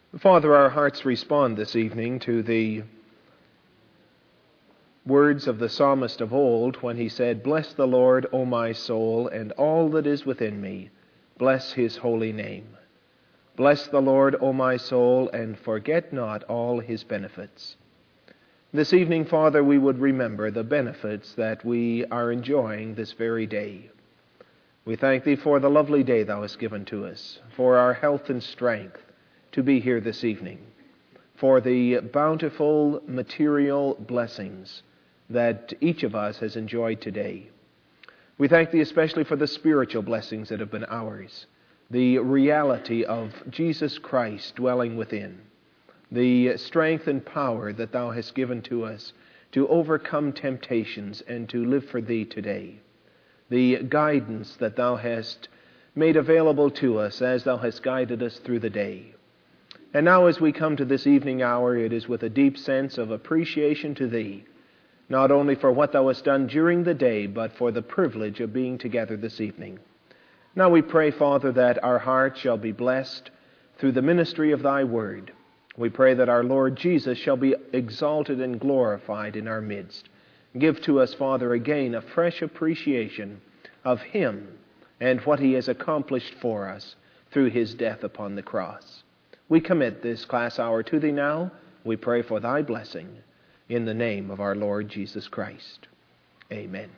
Father, our hearts respond this evening to the words of the psalmist of old when he said, "Bless the Lord, O my soul, and all that is within me. Bless his holy name. Bless the Lord, O my soul, and forget not all his benefits." This evening, Father, we would remember the benefits that we are enjoying this very day. We thank Thee for the lovely day Thou hast given to us, for our health and strength to be here this evening, for the bountiful material blessings that each of us has enjoyed today. We thank Thee especially for the spiritual blessings that have been ours, the reality of Jesus Christ dwelling within, the strength and power that Thou hast given to us to overcome temptations and to live for Thee today, the guidance that Thou hast made available to us as Thou hast guided us through the day. And now as we come to this evening hour, it is with a deep sense of appreciation to Thee, not only for what Thou hast done during the day, but for the privilege of being together this evening. Now we pray, Father, that our hearts shall be blessed through the ministry of Thy word. We pray that our Lord Jesus shall be exalted and glorified in our midst. Give to us, Father, again a fresh appreciation of Him and what He has accomplished for us through His death upon the cross. We commit this class hour to Thee now. We pray for Thy blessing in the name of our Lord Jesus Christ. Amen.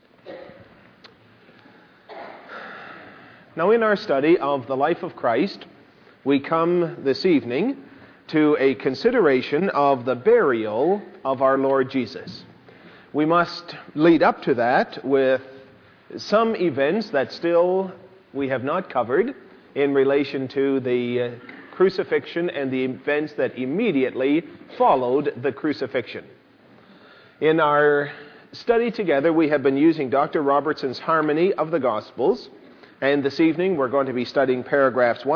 Now in our study of the life of Christ, we come this evening to a consideration of the burial of our Lord Jesus. We must lead up to that with some events that still we have not covered in relation to the crucifixion and the events that immediately followed the crucifixion. In our study together, we have been using Dr. Robertson's Harmony of the Gospels, and this evening we're going to be studying paragraphs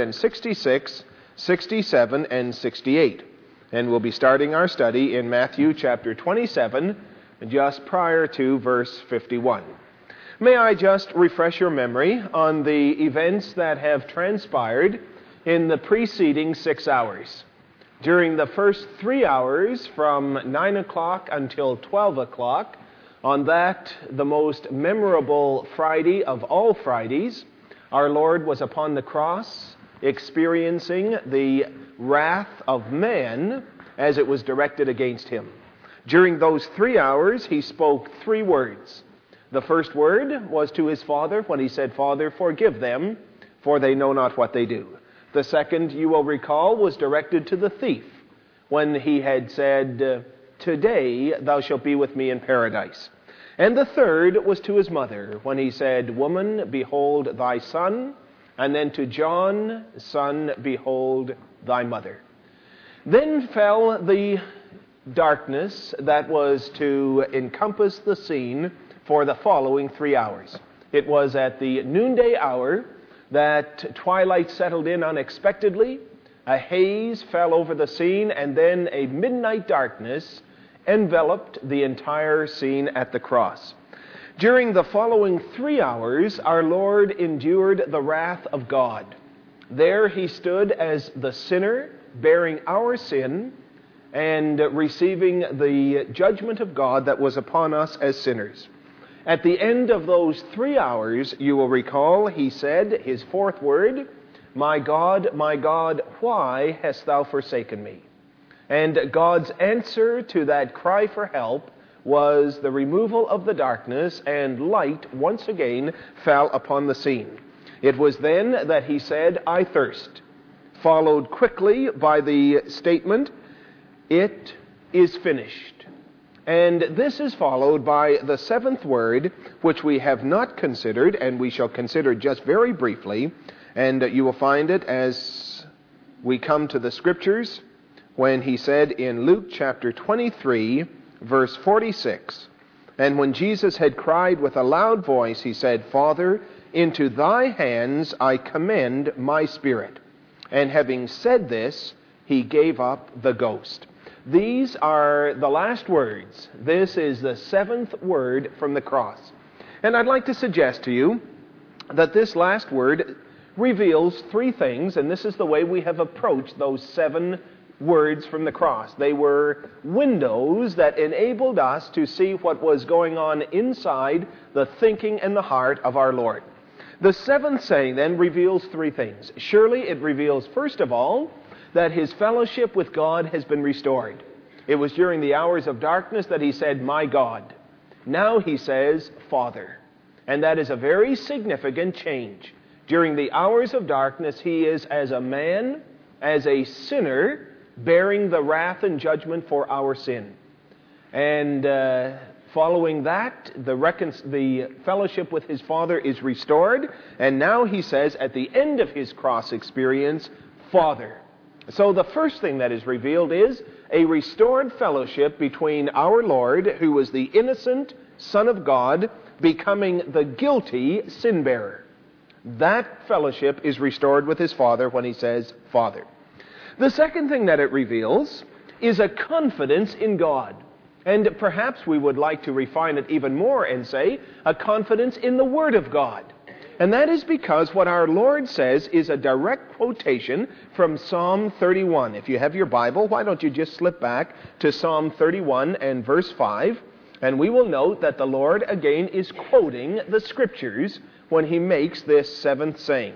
166, 67, and 68. And we'll be starting our study in Matthew chapter 27, just prior to verse 51. May I just refresh your memory on the events that have transpired in the preceding 6 hours. During the first 3 hours, from 9 o'clock until 12 o'clock, on that, the most memorable Friday of all Fridays, our Lord was upon the cross, experiencing the wrath of man as it was directed against Him. During those 3 hours, He spoke 3 words. The first word was to His Father when He said, "Father, forgive them, for they know not what they do." The second, you will recall, was directed to the thief when He had said, "Today thou shalt be with me in paradise." And the third was to His mother when He said, "Woman, behold thy son." And then to John, "Son, behold thy mother." Then fell the darkness that was to encompass the scene for the following 3 hours. It was at the noonday hour that twilight settled in unexpectedly, a haze fell over the scene, and then a midnight darkness enveloped the entire scene at the cross. During the following 3 hours, our Lord endured the wrath of God. There He stood as the sinner, bearing our sin and receiving the judgment of God that was upon us as sinners. At the end of those 3 hours, you will recall, He said His fourth word, my God, why hast thou forsaken me?" And God's answer to that cry for help was the removal of the darkness, and light once again fell upon the scene. It was then that He said, "I thirst," followed quickly by the statement, "It is finished." And this is followed by the seventh word, which we have not considered, and we shall consider just very briefly, and you will find it as we come to the Scriptures, when He said in Luke chapter 23, verse 46, "And when Jesus had cried with a loud voice, He said, Father, into Thy hands I commend my spirit. And having said this, He gave up the ghost." These are the last words. This is the seventh word from the cross. And I'd like to suggest to you that this last word reveals three things, and this is the way we have approached those 7 words from the cross. They were windows that enabled us to see what was going on inside the thinking and the heart of our Lord. The 7th saying then reveals 3 things. Surely it reveals, first of all, that his fellowship with God has been restored. It was during the hours of darkness that he said, "My God." Now he says, "Father." And that is a very significant change. During the hours of darkness, he is as a man, as a sinner, bearing the wrath and judgment for our sin. And following that, the fellowship with his Father is restored. And now he says, at the end of his cross experience, "Father." So the first thing that is revealed is a restored fellowship between our Lord, who was the innocent Son of God, becoming the guilty sin-bearer. That fellowship is restored with his Father when he says, "Father." The second thing that it reveals is a confidence in God. And perhaps we would like to refine it even more and say a confidence in the Word of God. And that is because what our Lord says is a direct quotation from Psalm 31. If you have your Bible, why don't you just slip back to Psalm 31 and verse 5, and we will note that the Lord again is quoting the Scriptures when he makes this 7th saying.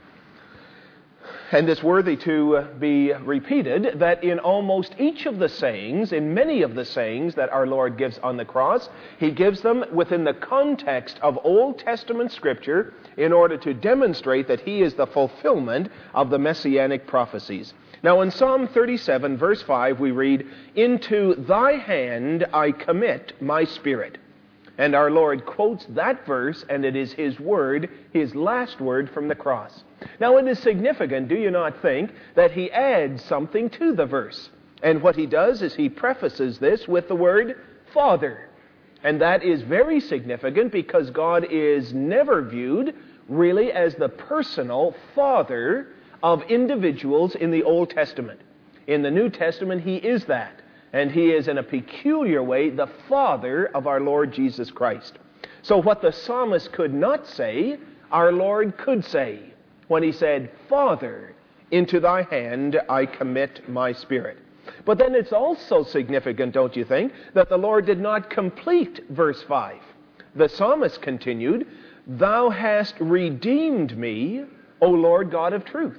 And it's worthy to be repeated that in almost each of the sayings, in many of the sayings that our Lord gives on the cross, he gives them within the context of Old Testament Scripture in order to demonstrate that he is the fulfillment of the Messianic prophecies. Now in Psalm 37, verse 5, we read, "Into thy hand I commit my spirit." And our Lord quotes that verse, and it is his word, his last word from the cross. Now it is significant, do you not think, that he adds something to the verse. And what he does is he prefaces this with the word Father. And that is very significant because God is never viewed really as the personal father of individuals in the Old Testament. In the New Testament, he is that. And he is in a peculiar way the Father of our Lord Jesus Christ. So what the psalmist could not say, our Lord could say when he said, "Father, into thy hand I commit my spirit." But then it's also significant, don't you think, that the Lord did not complete verse 5. The psalmist continued, "Thou hast redeemed me, O Lord God of truth."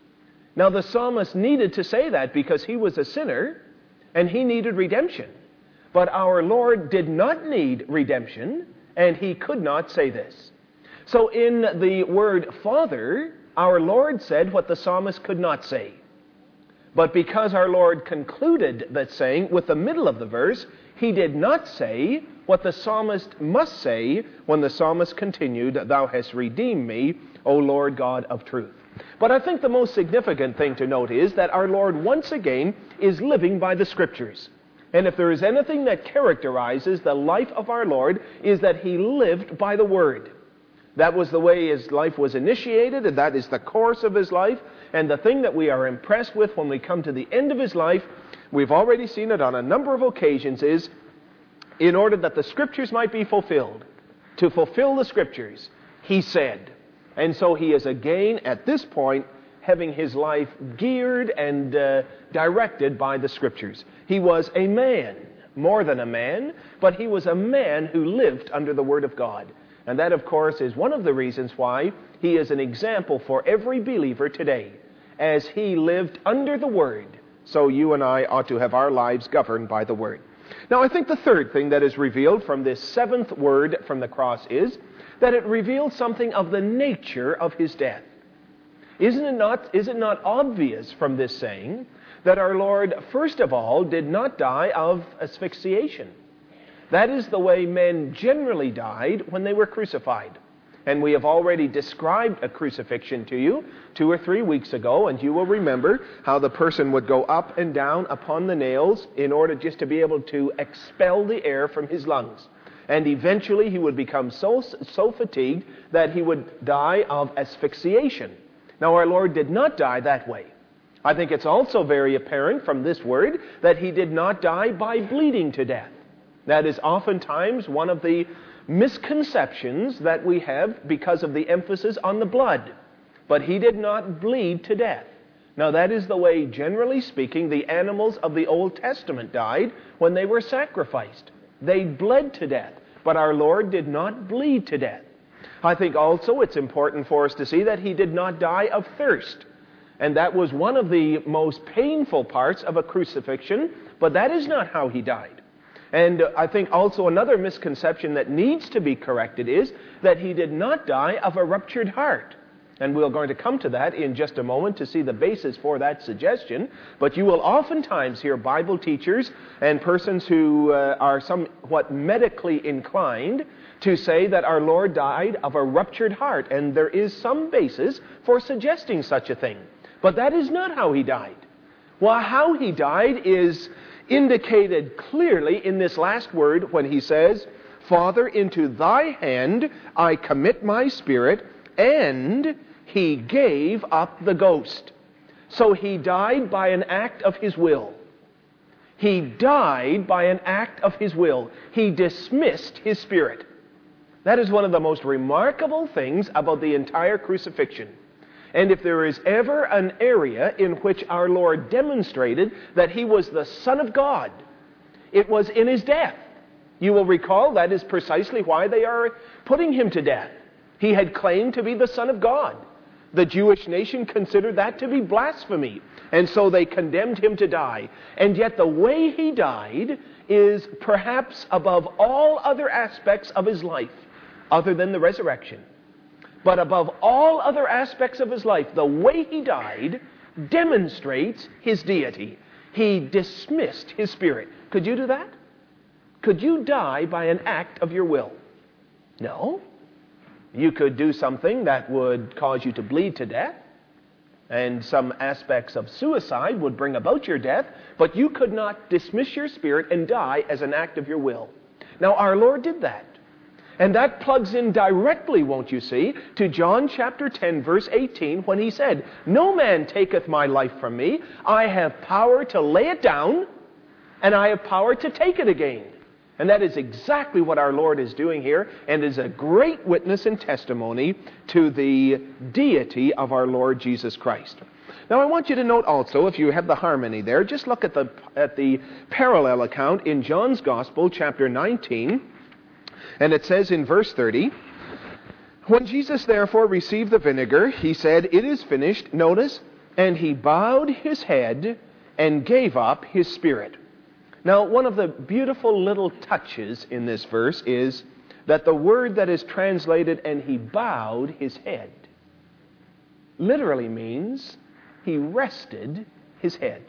Now the psalmist needed to say that because he was a sinner, and he needed redemption. But our Lord did not need redemption, and he could not say this. So in the word Father, our Lord said what the psalmist could not say. But because our Lord concluded that saying with the middle of the verse, he did not say what the psalmist must say when the psalmist continued, "Thou hast redeemed me, O Lord God of truth." But I think the most significant thing to note is that our Lord once again is living by the Scriptures. And if there is anything that characterizes the life of our Lord, is that he lived by the Word. That was the way his life was initiated, and that is the course of his life. And the thing that we are impressed with when we come to the end of his life, we've already seen it on a number of occasions, is in order that the Scriptures might be fulfilled, to fulfill the Scriptures, he said. And so he is again, at this point, having his life geared and directed by the Scriptures. He was a man, more than a man, but he was a man who lived under the Word of God. And that, of course, is one of the reasons why he is an example for every believer today. As he lived under the Word, so you and I ought to have our lives governed by the Word. Now, I think the third thing that is revealed from this 7th word from the cross is that it reveals something of the nature of his death. Is it not obvious from this saying that our Lord, first of all, did not die of asphyxiation? That is the way men generally died when they were crucified. And we have already described a crucifixion to you 2 or 3 weeks ago, and you will remember how the person would go up and down upon the nails in order just to be able to expel the air from his lungs. And eventually he would become so fatigued that he would die of asphyxiation. Now our Lord did not die that way. I think it's also very apparent from this word that he did not die by bleeding to death. That is oftentimes one of the misconceptions that we have because of the emphasis on the blood. but he did not bleed to death. Now that is the way, generally speaking, the animals of the Old Testament died when they were sacrificed. They bled to death, but our Lord did not bleed to death. I think also it's important for us to see that he did not die of thirst. And that was one of the most painful parts of a crucifixion, but that is not how he died. And I think also another misconception that needs to be corrected is that he did not die of a ruptured heart. And we're going to come to that in just a moment to see the basis for that suggestion. But you will oftentimes hear Bible teachers and persons who are somewhat medically inclined to say that our Lord died of a ruptured heart. And there is some basis for suggesting such a thing. But that is not how he died. Well, how he died is indicated clearly in this last word when he says, "Father, into thy hand I commit my spirit," and he gave up the ghost. So he died by an act of his will. He died by an act of his will. He dismissed his spirit. That is one of the most remarkable things about the entire crucifixion. And if there is ever an area in which our Lord demonstrated that he was the Son of God, it was in his death. You will recall that is precisely why they are putting him to death. He had claimed to be the Son of God. The Jewish nation considered that to be blasphemy, and so they condemned him to die. And yet the way he died is perhaps above all other aspects of his life, other than the resurrection. But above all other aspects of his life, the way he died demonstrates his deity. He dismissed his spirit. Could you do that? Could you die by an act of your will? No. You could do something that would cause you to bleed to death, and some aspects of suicide would bring about your death, but you could not dismiss your spirit and die as an act of your will. Now, our Lord did that. And that plugs in directly, won't you see, to John chapter 10, verse 18, when he said, "No man taketh my life from me. I have power to lay it down, and I have power to take it again." And that is exactly what our Lord is doing here, and is a great witness and testimony to the deity of our Lord Jesus Christ. Now I want you to note also, if you have the harmony there, just look at the parallel account in John's Gospel, chapter 19, and it says in verse 30, "When Jesus therefore received the vinegar, he said, 'It is finished,' notice, 'and he bowed his head and gave up his spirit.'" Now, one of the beautiful little touches in this verse is that the word that is translated, "and he bowed his head," literally means he rested his head.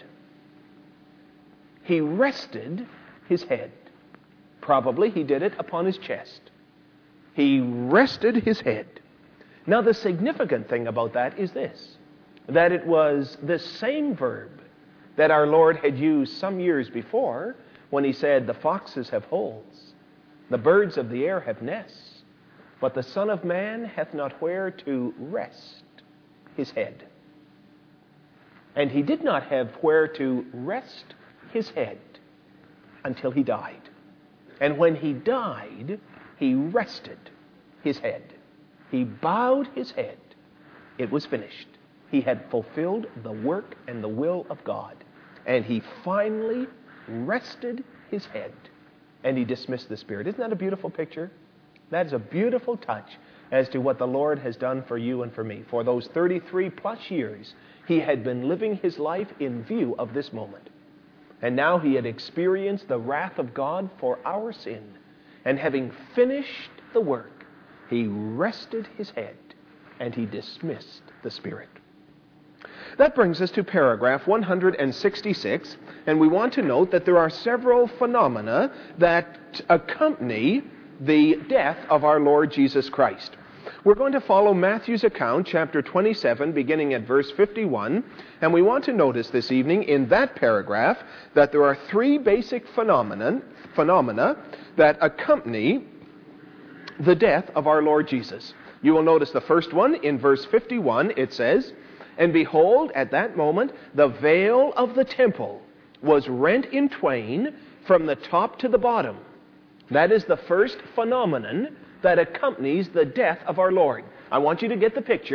He rested his head. Probably he did it upon his chest. He rested his head. Now, the significant thing about that is this, that it was the same verb that our Lord had used some years before when he said, "The foxes have holes, the birds of the air have nests, but the Son of Man hath not where to rest his head." And he did not have where to rest his head until he died. And when he died, he rested his head. He bowed his head. It was finished. He had fulfilled the work and the will of God. And he finally rested his head. And he dismissed the spirit. Isn't that a beautiful picture? That is a beautiful touch as to what the Lord has done for you and for me. For those 33 plus years, he had been living his life in view of this moment. And now he had experienced the wrath of God for our sin. And having finished the work, he rested his head and he dismissed the spirit. That brings us to paragraph 166, and we want to note that there are several phenomena that accompany the death of our Lord Jesus Christ. We're going to follow Matthew's account, chapter 27, beginning at verse 51, and we want to notice this evening in that paragraph that there are three basic phenomena that accompany the death of our Lord Jesus. You will notice the first one in verse 51. It says, "And behold, at that moment, the veil of the temple was rent in twain from the top to the bottom." That is the first phenomenon that accompanies the death of our Lord. I want you to get the picture.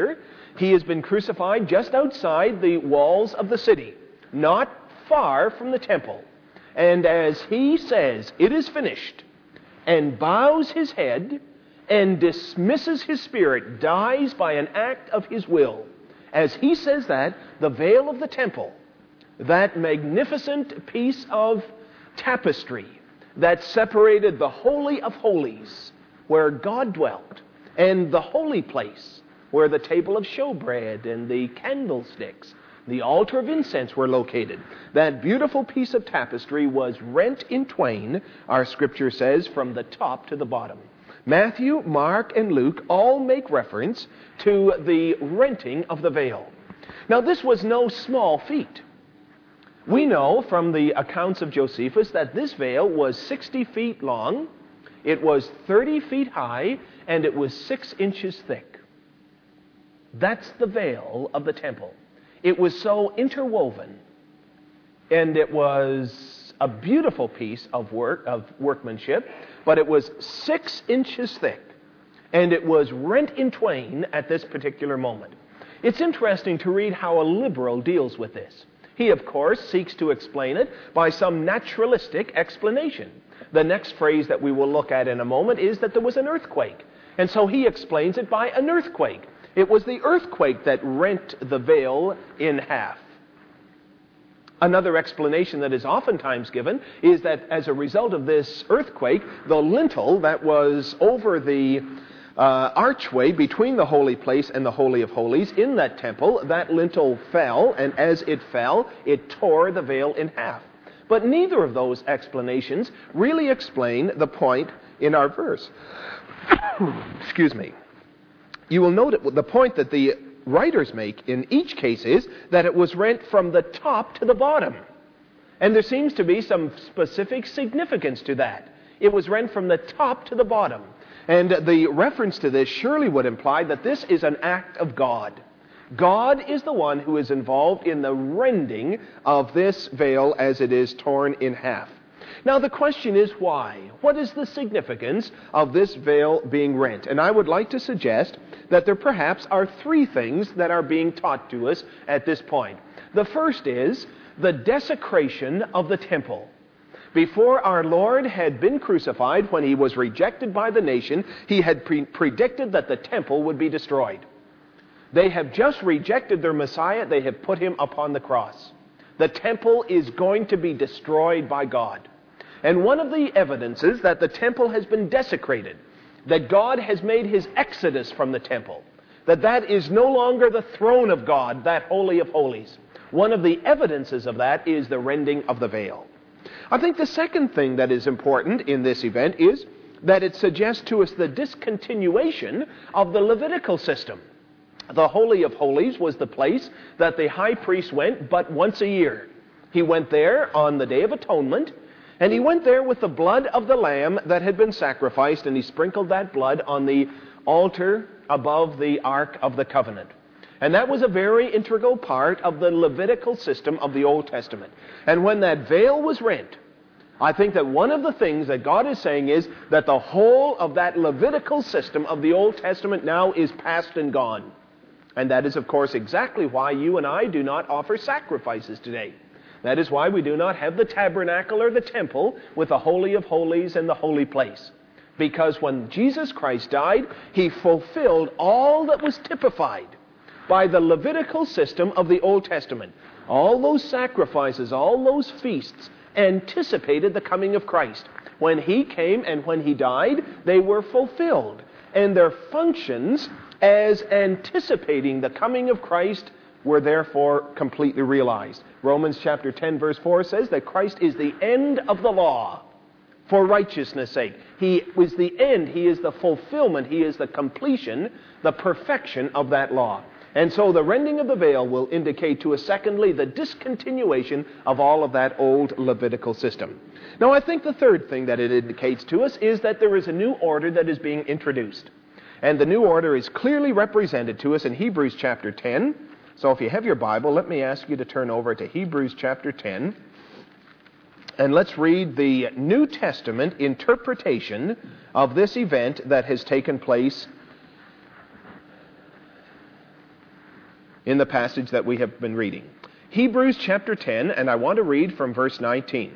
He has been crucified just outside the walls of the city, not far from the temple. And as he says, "It is finished," and bows his head and dismisses his spirit, dies by an act of his will, as he says that, the veil of the temple, that magnificent piece of tapestry that separated the Holy of Holies, where God dwelt, and the holy place, where the table of showbread and the candlesticks, the altar of incense were located. That beautiful piece of tapestry was rent in twain, our scripture says, from the top to the bottom. Matthew, Mark, and Luke all make reference to the renting of the veil. Now, this was no small feat. We know from the accounts of Josephus that this veil was 60 feet long, it was 30 feet high, and it was 6 inches thick. That's the veil of the temple. It was so interwoven, and it was a beautiful piece of workmanship, but it was 6 inches thick, and it was rent in twain at this particular moment. It's interesting to read how a liberal deals with this. He, of course, seeks to explain it by some naturalistic explanation. The next phrase that we will look at in a moment is that there was an earthquake, and so he explains it by an earthquake. It was the earthquake that rent the veil in half. Another explanation that is oftentimes given is that as a result of this earthquake, the lintel that was over the archway between the holy place and the Holy of Holies in that temple, that lintel fell, and as it fell, it tore the veil in half. But neither of those explanations really explain the point in our verse. Excuse me. You will note the point that the writers make in each case is that it was rent from the top to the bottom. And there seems to be some specific significance to that. It was rent from the top to the bottom. And the reference to this surely would imply that this is an act of God. God is the one who is involved in the rending of this veil as it is torn in half. Now the question is why? What is the significance of this veil being rent? And I would like to suggest that there perhaps are 3 things that are being taught to us at this point. The first is the desecration of the temple. Before our Lord had been crucified, when he was rejected by the nation, he had predicted that the temple would be destroyed. They have just rejected their Messiah. They have put him upon the cross. The temple is going to be destroyed by God. And one of the evidences that the temple has been desecrated, that God has made his exodus from the temple, that is no longer the throne of God, that Holy of Holies. One of the evidences of that is the rending of the veil. I think the second thing that is important in this event is that it suggests to us the discontinuation of the Levitical system. The Holy of Holies was the place that the high priest went but once a year. He went there on the Day of Atonement, and he went there with the blood of the lamb that had been sacrificed, and he sprinkled that blood on the altar above the Ark of the Covenant. And that was a very integral part of the Levitical system of the Old Testament. And when that veil was rent, I think that one of the things that God is saying is that the whole of that Levitical system of the Old Testament now is past and gone. And that is, of course, exactly why you and I do not offer sacrifices today. That is why we do not have the tabernacle or the temple with the Holy of Holies and the holy place. Because when Jesus Christ died, he fulfilled all that was typified by the Levitical system of the Old Testament. All those sacrifices, all those feasts anticipated the coming of Christ. When he came and when he died, they were fulfilled. And their functions as anticipating the coming of Christ were therefore completely realized. Romans chapter 10 verse 4 says that Christ is the end of the law for righteousness' sake. He was the end. He is the fulfillment. He is the completion, the perfection of that law. And so the rending of the veil will indicate to us, secondly, the discontinuation of all of that old Levitical system. Now, I think the third thing that it indicates to us is that there is a new order that is being introduced. And the new order is clearly represented to us in Hebrews chapter 10. So if you have your Bible, let me ask you to turn over to Hebrews chapter 10. And let's read the New Testament interpretation of this event that has taken place in the passage that we have been reading. Hebrews chapter 10, and I want to read from verse 19.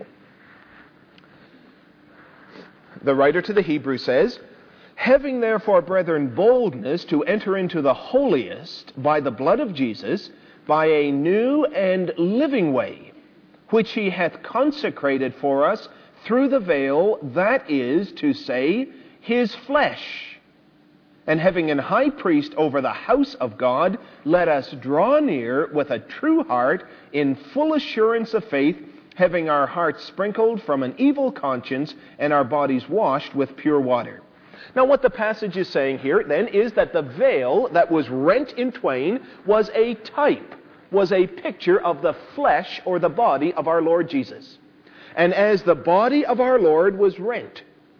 The writer to the Hebrews says, "Having therefore, brethren, boldness to enter into the holiest by the blood of Jesus, by a new and living way, which he hath consecrated for us through the veil, that is to say, his flesh. And having an high priest over the house of God, let us draw near with a true heart in full assurance of faith, having our hearts sprinkled from an evil conscience and our bodies washed with pure water." Now what the passage is saying here then is that the veil that was rent in twain was a type, was a picture of the flesh or the body of our Lord Jesus. And as the body of our Lord was rent,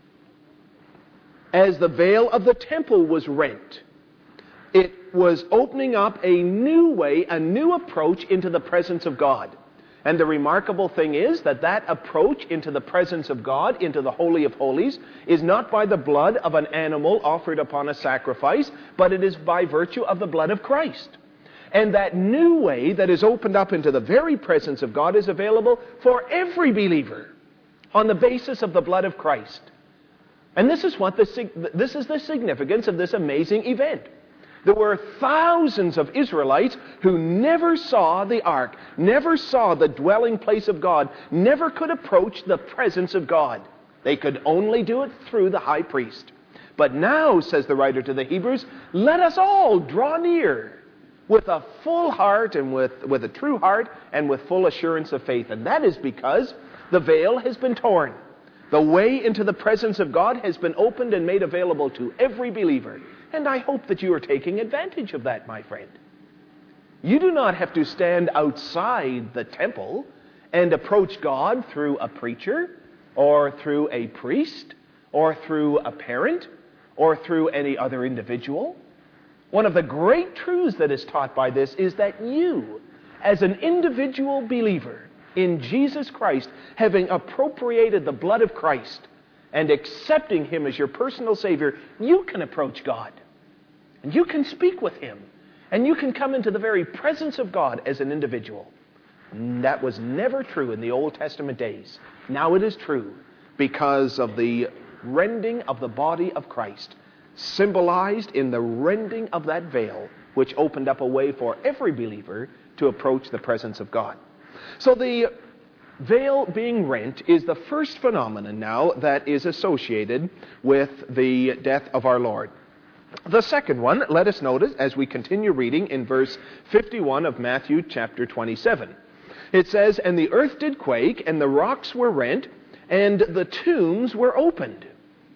as the veil of the temple was rent, it was opening up a new way, a new approach into the presence of God. And the remarkable thing is that that approach into the presence of God, into the Holy of Holies, is not by the blood of an animal offered upon a sacrifice, but it is by virtue of the blood of Christ. And that new way that is opened up into the very presence of God is available for every believer on the basis of the blood of Christ. And this is the significance of this amazing event. There were thousands of Israelites who never saw the ark, never saw the dwelling place of God, never could approach the presence of God. They could only do it through the high priest. But now, says the writer to the Hebrews, let us all draw near with a full heart and with a true heart and with full assurance of faith. And that is because the veil has been torn. The way into the presence of God has been opened and made available to every believer. And I hope that you are taking advantage of that, my friend. You do not have to stand outside the temple and approach God through a preacher or through a priest or through a parent or through any other individual. One of the great truths that is taught by this is that you, as an individual believer in Jesus Christ, having appropriated the blood of Christ and accepting Him as your personal Savior, you can approach God. And you can speak with Him. And you can come into the very presence of God as an individual. That was never true in the Old Testament days. Now it is true because of the rending of the body of Christ, symbolized in the rending of that veil, which opened up a way for every believer to approach the presence of God. So the veil being rent is the first phenomenon now that is associated with the death of our Lord. The second one, let us notice as we continue reading in verse 51 of Matthew chapter 27. It says, "And the earth did quake, and the rocks were rent, and the tombs were opened.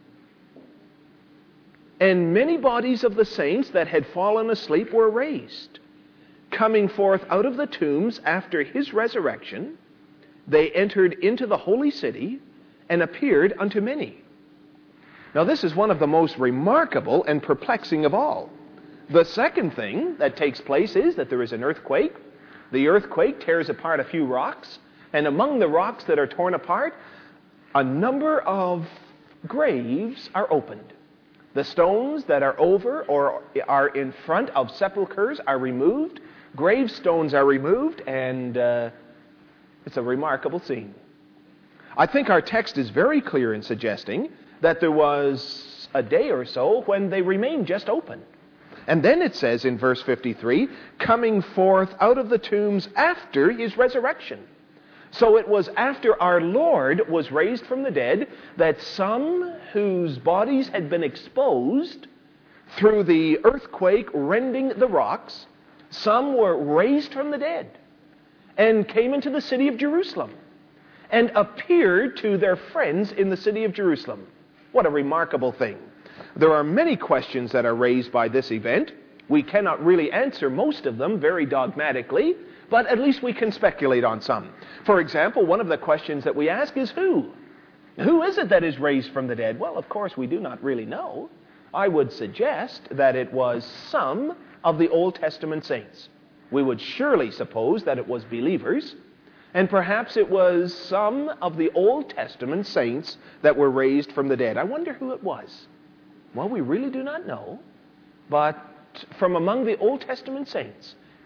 And many bodies of the saints that had fallen asleep were raised. Coming forth out of the tombs after His resurrection, they entered into the holy city and appeared unto many." Now this is one of the most remarkable and perplexing of all. The second thing that takes place is that there is an earthquake. The earthquake tears apart a few rocks, and among the rocks that are torn apart, a number of graves are opened. The stones that are over or are in front of sepulchres are removed. Gravestones are removed, and it's a remarkable scene. I think our text is very clear in suggesting that there was a day or so when they remained just open. And then it says in verse 53, "Coming forth out of the tombs after His resurrection." So it was after our Lord was raised from the dead that some whose bodies had been exposed through the earthquake rending the rocks, some were raised from the dead and came into the city of Jerusalem and appeared to their friends in the city of Jerusalem. What a remarkable thing. There are many questions that are raised by this event. We cannot really answer most of them very dogmatically, but at least we can speculate on some. For example, one of the questions that we ask is who? Who is it that is raised from the dead? Well, of course, we do not really know. I would suggest that it was some of the Old Testament saints. We would surely suppose that it was believers, and perhaps it was some of the Old Testament saints that were raised from the dead. I wonder who it was. Well, we really do not know, but from among the Old Testament saints,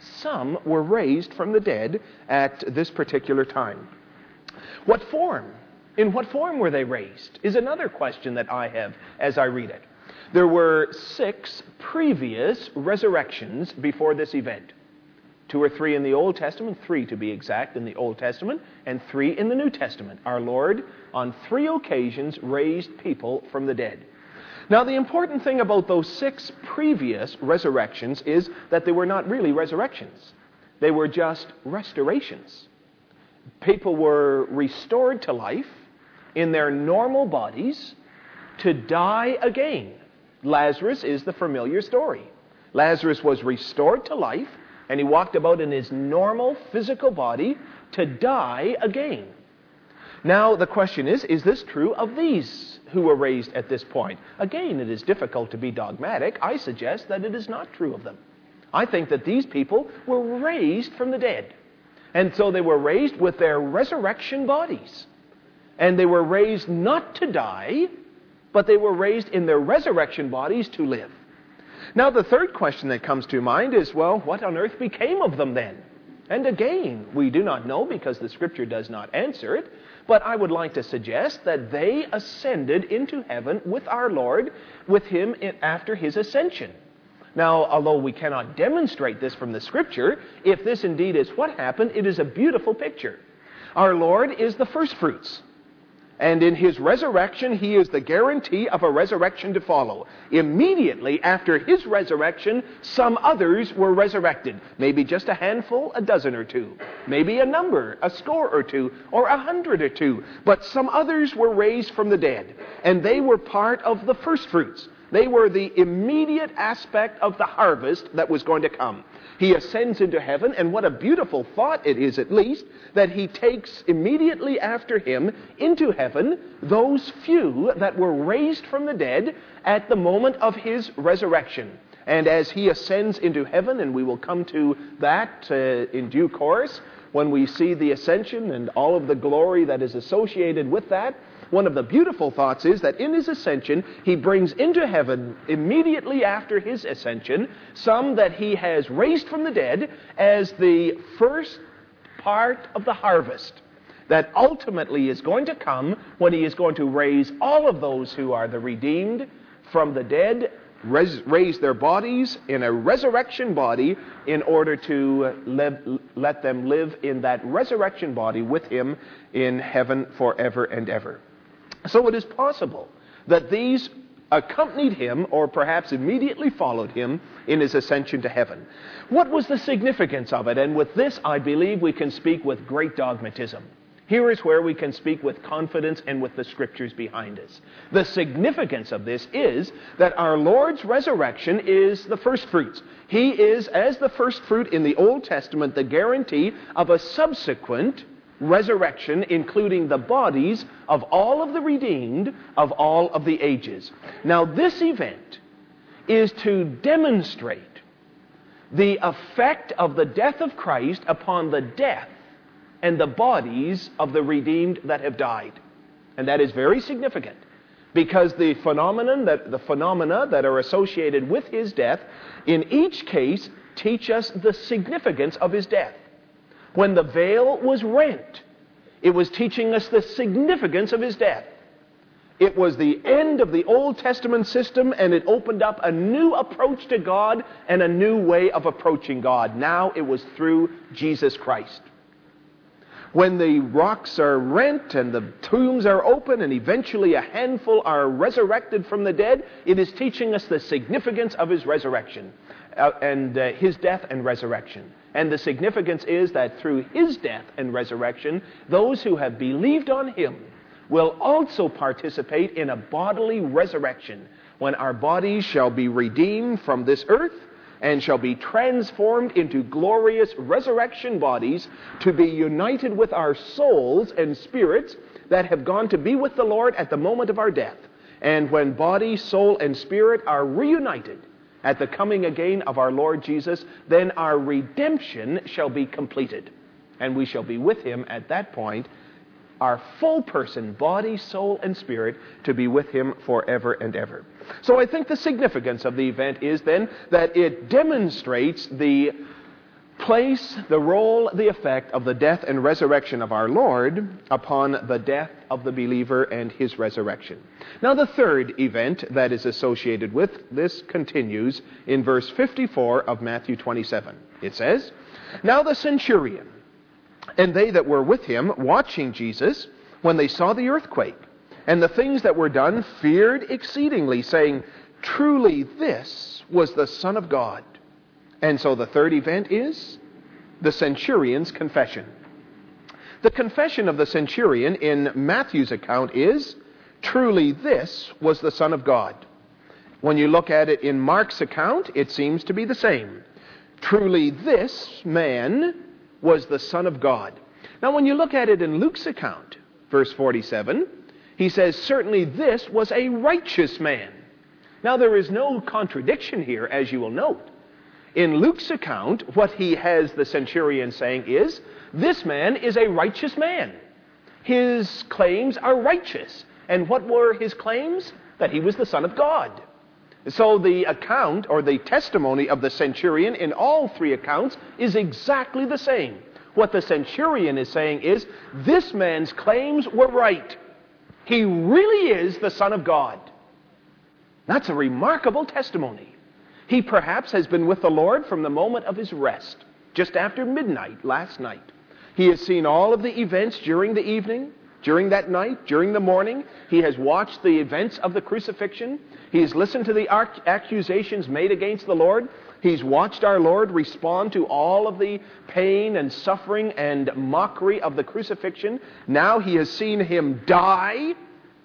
some were raised from the dead at this particular time. What form? In what form were they raised? Is another question that I have as I read it. There were 6 previous resurrections before this event. 2 or 3 in the Old Testament, 3 to be exact in the Old Testament, and 3 in the New Testament. Our Lord, on 3 occasions, raised people from the dead. Now, the important thing about those 6 previous resurrections is that they were not really resurrections. They were just restorations. People were restored to life in their normal bodies to die again. Lazarus is the familiar story. Lazarus was restored to life, and he walked about in his normal physical body to die again. Now, the question is this true of these who were raised at this point? Again, it is difficult to be dogmatic. I suggest that it is not true of them. I think that these people were raised from the dead. And so they were raised with their resurrection bodies. And they were raised not to die, but they were raised in their resurrection bodies to live. Now, the third question that comes to mind is, well, what on earth became of them then? And again, we do not know because the Scripture does not answer it, but I would like to suggest that they ascended into heaven with our Lord, with Him after His ascension. Now, although we cannot demonstrate this from the Scripture, if this indeed is what happened, it is a beautiful picture. Our Lord is the firstfruits. And in His resurrection, He is the guarantee of a resurrection to follow. Immediately after His resurrection, some others were resurrected. Maybe just a handful, a dozen or two. Maybe a number, a score or two, or 100 or two. But some others were raised from the dead. And they were part of the firstfruits. They were the immediate aspect of the harvest that was going to come. He ascends into heaven, and what a beautiful thought it is, at least, that He takes immediately after Him into heaven those few that were raised from the dead at the moment of His resurrection. And as He ascends into heaven, and we will come to that in due course, when we see the ascension and all of the glory that is associated with that, one of the beautiful thoughts is that in His ascension, He brings into heaven, immediately after His ascension, some that He has raised from the dead as the first part of the harvest that ultimately is going to come when He is going to raise all of those who are the redeemed from the dead, raise their bodies in a resurrection body in order to let them live in that resurrection body with Him in heaven forever and ever. So it is possible that these accompanied Him, or perhaps immediately followed Him in His ascension to heaven. What was the significance of it? And with this, I believe we can speak with great dogmatism. Here is where we can speak with confidence and with the Scriptures behind us. The significance of this is that our Lord's resurrection is the first fruits. He is, as the first fruit in the Old Testament, the guarantee of a subsequent resurrection, including the bodies of all of the redeemed of all of the ages. Now, this event is to demonstrate the effect of the death of Christ upon the death and the bodies of the redeemed that have died. And that is very significant, because the phenomena that are associated with His death, in each case, teach us the significance of His death. When the veil was rent, it was teaching us the significance of His death. It was the end of the Old Testament system, and it opened up a new approach to God and a new way of approaching God. Now it was through Jesus Christ. When the rocks are rent and the tombs are open and eventually a handful are resurrected from the dead, it is teaching us the significance of His resurrection and His death and resurrection. And the significance is that through His death and resurrection, those who have believed on Him will also participate in a bodily resurrection, when our bodies shall be redeemed from this earth and shall be transformed into glorious resurrection bodies to be united with our souls and spirits that have gone to be with the Lord at the moment of our death. And when body, soul, and spirit are reunited at the coming again of our Lord Jesus, then our redemption shall be completed. And we shall be with Him at that point, our full person, body, soul, and spirit, to be with Him forever and ever. So I think the significance of the event is then that it demonstrates the place the role, the effect of the death and resurrection of our Lord upon the death of the believer and his resurrection. Now the third event that is associated with this continues in verse 54 of Matthew 27. It says, "Now the centurion and they that were with him watching Jesus, when they saw the earthquake and the things that were done, feared exceedingly, saying, Truly this was the Son of God." And so the third event is the centurion's confession. The confession of the centurion in Matthew's account is, "Truly this was the Son of God." When you look at it in Mark's account, it seems to be the same. "Truly this man was the Son of God." Now when you look at it in Luke's account, verse 47, he says, "Certainly this was a righteous man." Now there is no contradiction here, as you will note. In Luke's account, what he has the centurion saying is, this man is a righteous man. His claims are righteous. And what were his claims? That he was the Son of God. So the account or the testimony of the centurion in all three accounts is exactly the same. What the centurion is saying is, this man's claims were right. He really is the Son of God. That's a remarkable testimony. He perhaps has been with the Lord from the moment of his rest, just after midnight last night. He has seen all of the events during the evening, during that night, during the morning. He has watched the events of the crucifixion. He has listened to the accusations made against the Lord. He's watched our Lord respond to all of the pain and suffering and mockery of the crucifixion. Now he has seen him die.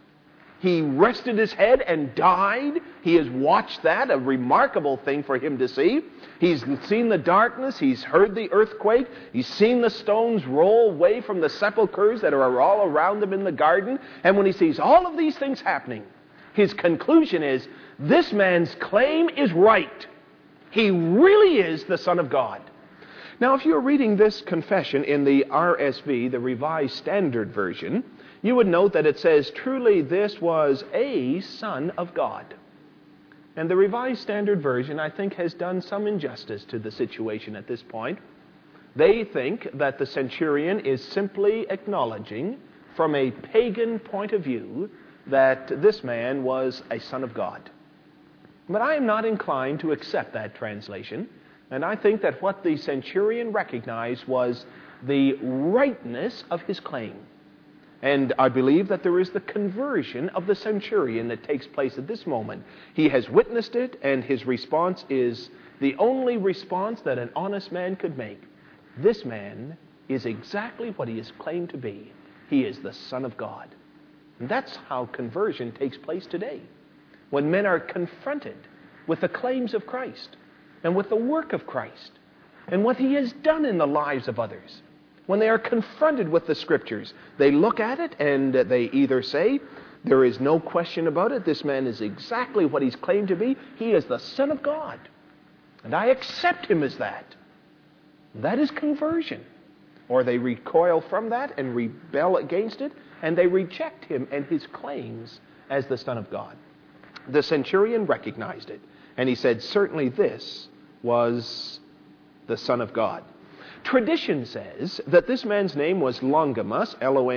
He rested his head and died. He has watched that, a remarkable thing for him to see. He's seen the darkness. He's heard the earthquake. He's seen the stones roll away from the sepulchres that are all around him in the garden. And when he sees all of these things happening, his conclusion is, this man's claim is right. He really is the Son of God. Now, if you're reading this confession in the RSV, the Revised Standard Version, you would note that it says, "Truly this was a Son of God." And the Revised Standard Version, I think, has done some injustice to the situation at this point. They think that the centurion is simply acknowledging, from a pagan point of view, that this man was a Son of God. But I am not inclined to accept that translation, and I think that what the centurion recognized was the rightness of his claim. And I believe that there is the conversion of the centurion that takes place at this moment. He has witnessed it, and his response is the only response that an honest man could make. This man is exactly what he has claimed to be. He is the Son of God. And that's how conversion takes place today. When men are confronted with the claims of Christ and with the work of Christ and what he has done in the lives of others. When they are confronted with the Scriptures, they look at it and they either say, there is no question about it, this man is exactly what he's claimed to be. He is the Son of God. And I accept him as that. That is conversion. Or they recoil from that and rebel against it, and they reject him and his claims as the Son of God. The centurion recognized it, and he said, certainly this was the Son of God. Tradition says that this man's name was Longimus,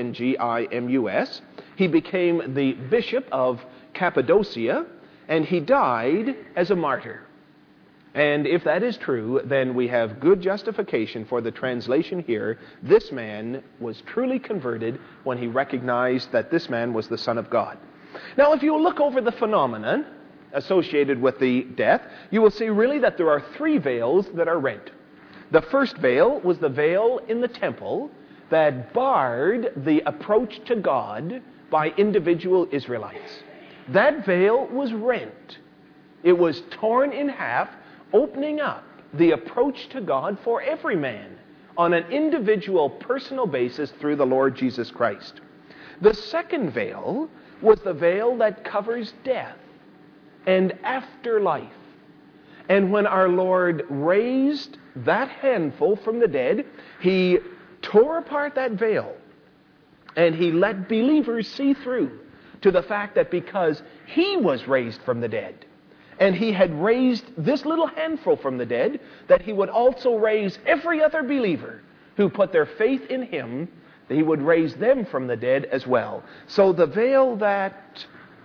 Longimus. He became the bishop of Cappadocia, and he died as a martyr. And if that is true, then we have good justification for the translation here. This man was truly converted when he recognized that this man was the Son of God. Now, if you look over the phenomenon associated with the death, you will see really that there are three veils that are rent. The first veil was the veil in the temple that barred the approach to God by individual Israelites. That veil was rent. It was torn in half, opening up the approach to God for every man on an individual, personal basis through the Lord Jesus Christ. The second veil was the veil that covers death and afterlife. And when our Lord raised that handful from the dead, he tore apart that veil and he let believers see through to the fact that because he was raised from the dead and he had raised this little handful from the dead, that he would also raise every other believer who put their faith in him, that he would raise them from the dead as well. So the veil that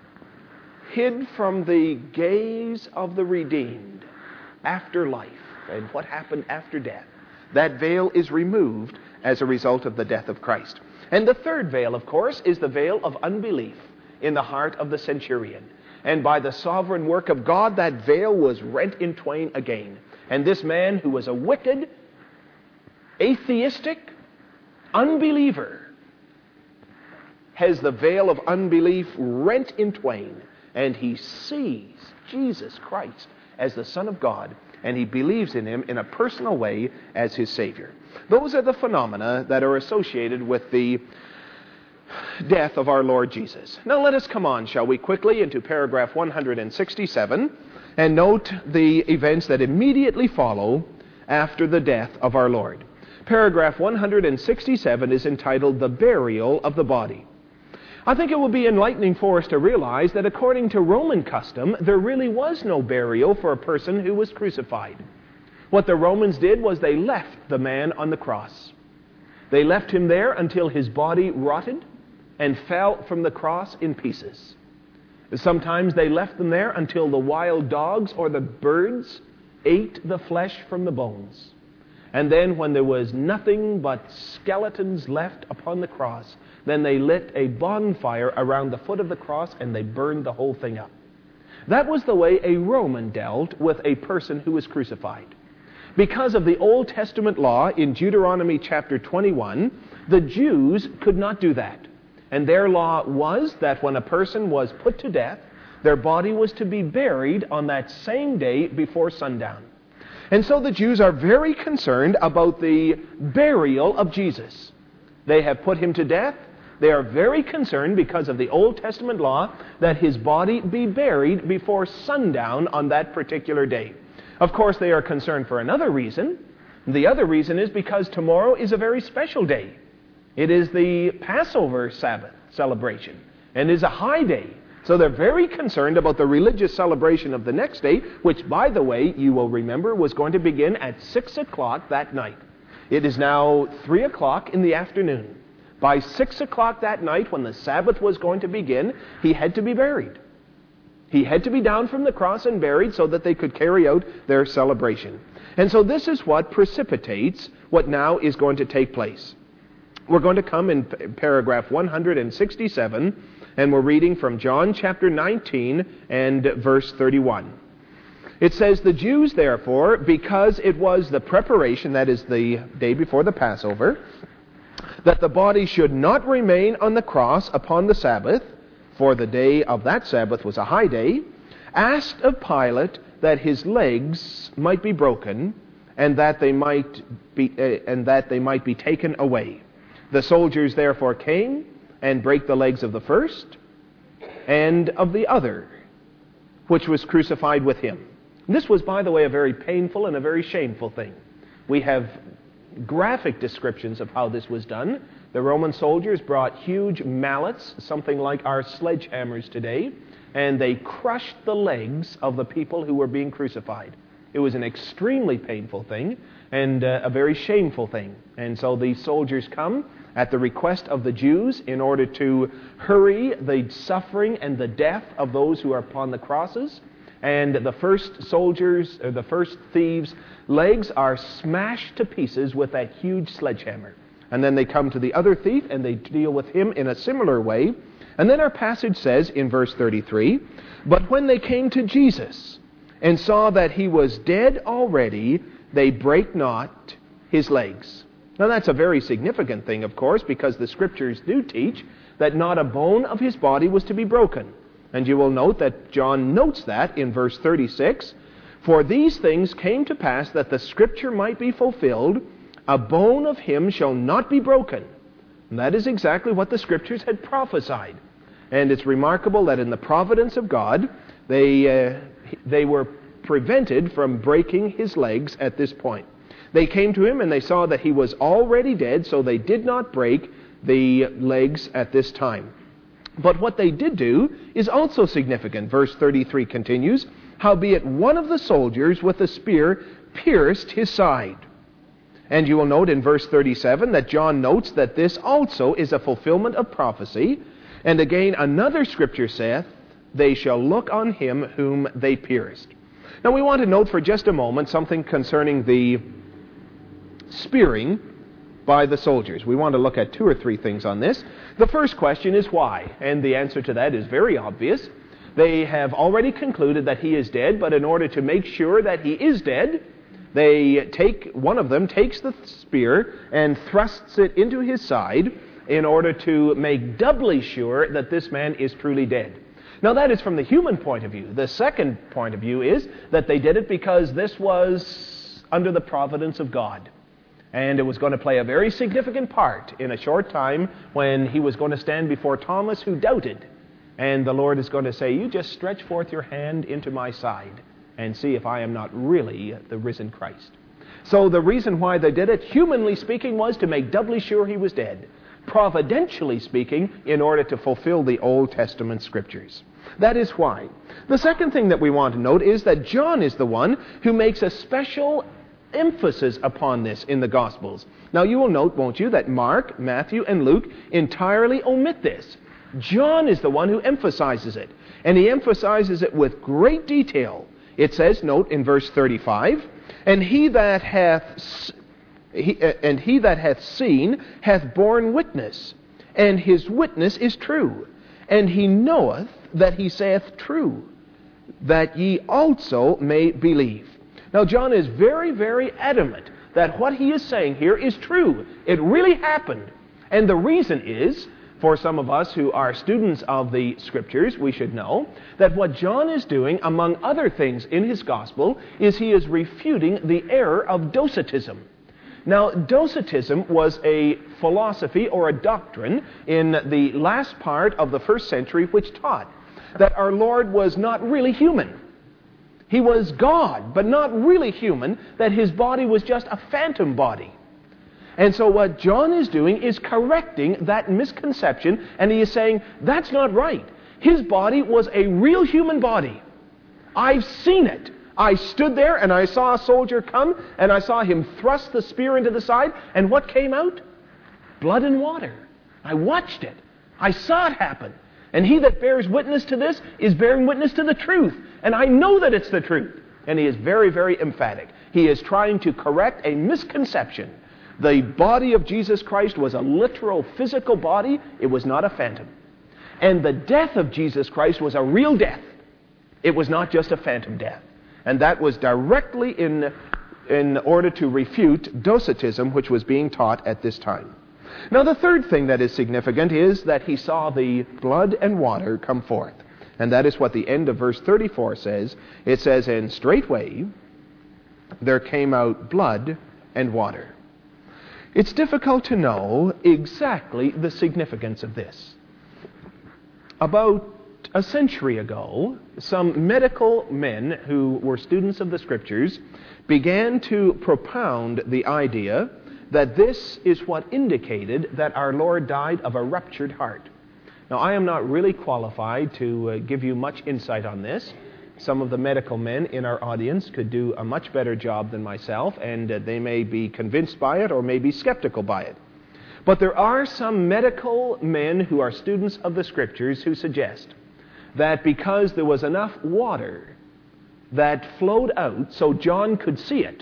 hid from the gaze of the redeemed after life and what happened after death, that veil is removed as a result of the death of Christ. And the third veil, of course, is the veil of unbelief in the heart of the centurion. And by the sovereign work of God, that veil was rent in twain again. And this man, who was a wicked, atheistic unbeliever, has the veil of unbelief rent in twain, and he sees Jesus Christ as the Son of God, and he believes in him in a personal way as his Savior. Those are the phenomena that are associated with the death of our Lord Jesus. Now let us come on, shall we, quickly into paragraph 167 and note the events that immediately follow after the death of our Lord. Paragraph 167 is entitled "The Burial of the Body." I think it will be enlightening for us to realize that according to Roman custom, there really was no burial for a person who was crucified. What the Romans did was they left the man on the cross. They left him there until his body rotted and fell from the cross in pieces. Sometimes they left them there until the wild dogs or the birds ate the flesh from the bones. And then when there was nothing but skeletons left upon the cross, then they lit a bonfire around the foot of the cross and they burned the whole thing up. That was the way a Roman dealt with a person who was crucified. Because of the Old Testament law in Deuteronomy chapter 21, the Jews could not do that. And their law was that when a person was put to death, their body was to be buried on that same day before sundown. And so the Jews are very concerned about the burial of Jesus. They have put him to death. They are very concerned because of the Old Testament law that his body be buried before sundown on that particular day. Of course, they are concerned for another reason. The other reason is because tomorrow is a very special day. It is the Passover Sabbath celebration and is a high day. So they're very concerned about the religious celebration of the next day, which, by the way, you will remember was going to begin at 6 o'clock that night. It is now 3 o'clock in the afternoon. By 6 o'clock that night, when the Sabbath was going to begin, he had to be buried. He had to be down from the cross and buried so that they could carry out their celebration. And so this is what precipitates what now is going to take place. We're going to come in paragraph 167, and we're reading from John chapter 19 and verse 31. It says, "The Jews, therefore, because it was the preparation," that is the day before the Passover, "that the body should not remain on the cross upon the Sabbath," for the day of that Sabbath was a high day, "asked of Pilate that his legs might be broken, and that they might be taken away. The soldiers therefore came and brake the legs of the first and of the other, which was crucified with him." This was, by the way, a very painful and a very shameful thing. We have graphic descriptions of how this was done. The Roman soldiers brought huge mallets, something like our sledgehammers today, and they crushed the legs of the people who were being crucified. It was an extremely painful thing and a very shameful thing. And so these soldiers come at the request of the Jews in order to hurry the suffering and the death of those who are upon the crosses. And the first soldiers, or the first thieves' legs are smashed to pieces with that huge sledgehammer. And then they come to the other thief and they deal with him in a similar way. And then our passage says in verse 33, "But when they came to Jesus and saw that he was dead already, they brake not his legs." Now that's a very significant thing, of course, because the Scriptures do teach that not a bone of his body was to be broken. And you will note that John notes that in verse 36, "For these things came to pass that the Scripture might be fulfilled, a bone of him shall not be broken." And that is exactly what the Scriptures had prophesied. And it's remarkable that in the providence of God, they were prevented from breaking his legs at this point. They came to him and they saw that he was already dead, so they did not break the legs at this time. But what they did do is also significant. Verse 33 continues, Howbeit one of the soldiers with a spear pierced his side. And you will note in verse 37 that John notes that this also is a fulfillment of prophecy. And again, another scripture saith, they shall look on him whom they pierced. Now we want to note for just a moment something concerning the spearing by the soldiers. We want to look at 2 or 3 things on this. The first question is why? And the answer to that is very obvious. They have already concluded that he is dead, but in order to make sure that he is dead, one of them takes the spear and thrusts it into his side in order to make doubly sure that this man is truly dead. Now that is from the human point of view. The second point of view is that they did it because this was under the providence of God. And it was going to play a very significant part in a short time when he was going to stand before Thomas, who doubted. And the Lord is going to say, you just stretch forth your hand into my side and see if I am not really the risen Christ. So the reason why they did it, humanly speaking, was to make doubly sure he was dead. Providentially speaking, in order to fulfill the Old Testament scriptures. That is why. The second thing that we want to note is that John is the one who makes a special emphasis upon this in the Gospels. Now you will note, won't you, that Mark, Matthew, and Luke entirely omit this. John is the one who emphasizes it. And he emphasizes it with great detail. It says, note in verse 35, and he that hath seen hath borne witness, and his witness is true. And he knoweth that he saith true, that ye also may believe. Now John is very, very adamant that what he is saying here is true. It really happened. And the reason is, for some of us who are students of the Scriptures, we should know that what John is doing, among other things in his Gospel, is he is refuting the error of Docetism. Now, Docetism was a philosophy or a doctrine in the last part of the first century which taught that our Lord was not really human. He was God, but not really human, that his body was just a phantom body. And so what John is doing is correcting that misconception, and he is saying, that's not right. His body was a real human body. I've seen it. I stood there and I saw a soldier come, and I saw him thrust the spear into the side, and what came out? Blood and water. I watched it. I saw it happen. And he that bears witness to this is bearing witness to the truth. And I know that it's the truth. And he is very, very emphatic. He is trying to correct a misconception. The body of Jesus Christ was a literal physical body. It was not a phantom. And the death of Jesus Christ was a real death. It was not just a phantom death. And that was directly in order to refute Docetism, which was being taught at this time. Now the third thing that is significant is that he saw the blood and water come forth. And that is what the end of verse 34 says. It says, and straightway there came out blood and water. It's difficult to know exactly the significance of this. About a century ago, some medical men who were students of the Scriptures began to propound the idea that this is what indicated that our Lord died of a ruptured heart. Now, I am not really qualified to give you much insight on this. Some of the medical men in our audience could do a much better job than myself, and they may be convinced by it or may be skeptical by it. But there are some medical men who are students of the Scriptures who suggest that because there was enough water that flowed out so John could see it,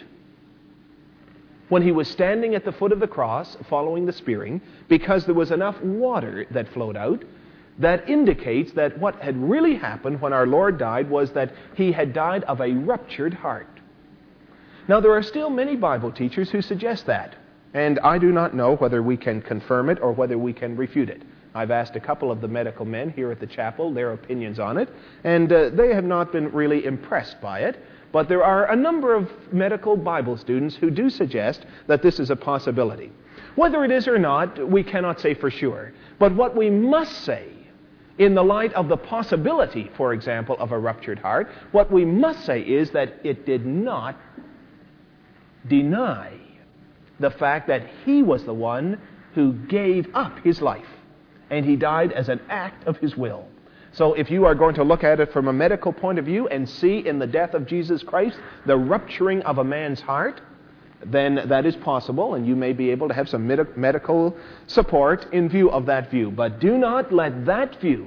when he was standing at the foot of the cross following the spearing, because there was enough water that flowed out, that indicates that what had really happened when our Lord died was that he had died of a ruptured heart. Now, there are still many Bible teachers who suggest that, and I do not know whether we can confirm it or whether we can refute it. I've asked a couple of the medical men here at the chapel their opinions on it, and they have not been really impressed by it. But there are a number of medical Bible students who do suggest that this is a possibility. Whether it is or not, we cannot say for sure. But what we must say, in the light of the possibility, for example, of a ruptured heart, what we must say is that it did not deny the fact that he was the one who gave up his life, and he died as an act of his will. So if you are going to look at it from a medical point of view and see in the death of Jesus Christ the rupturing of a man's heart, then that is possible, and you may be able to have some medical support in view of that view. But do not let that view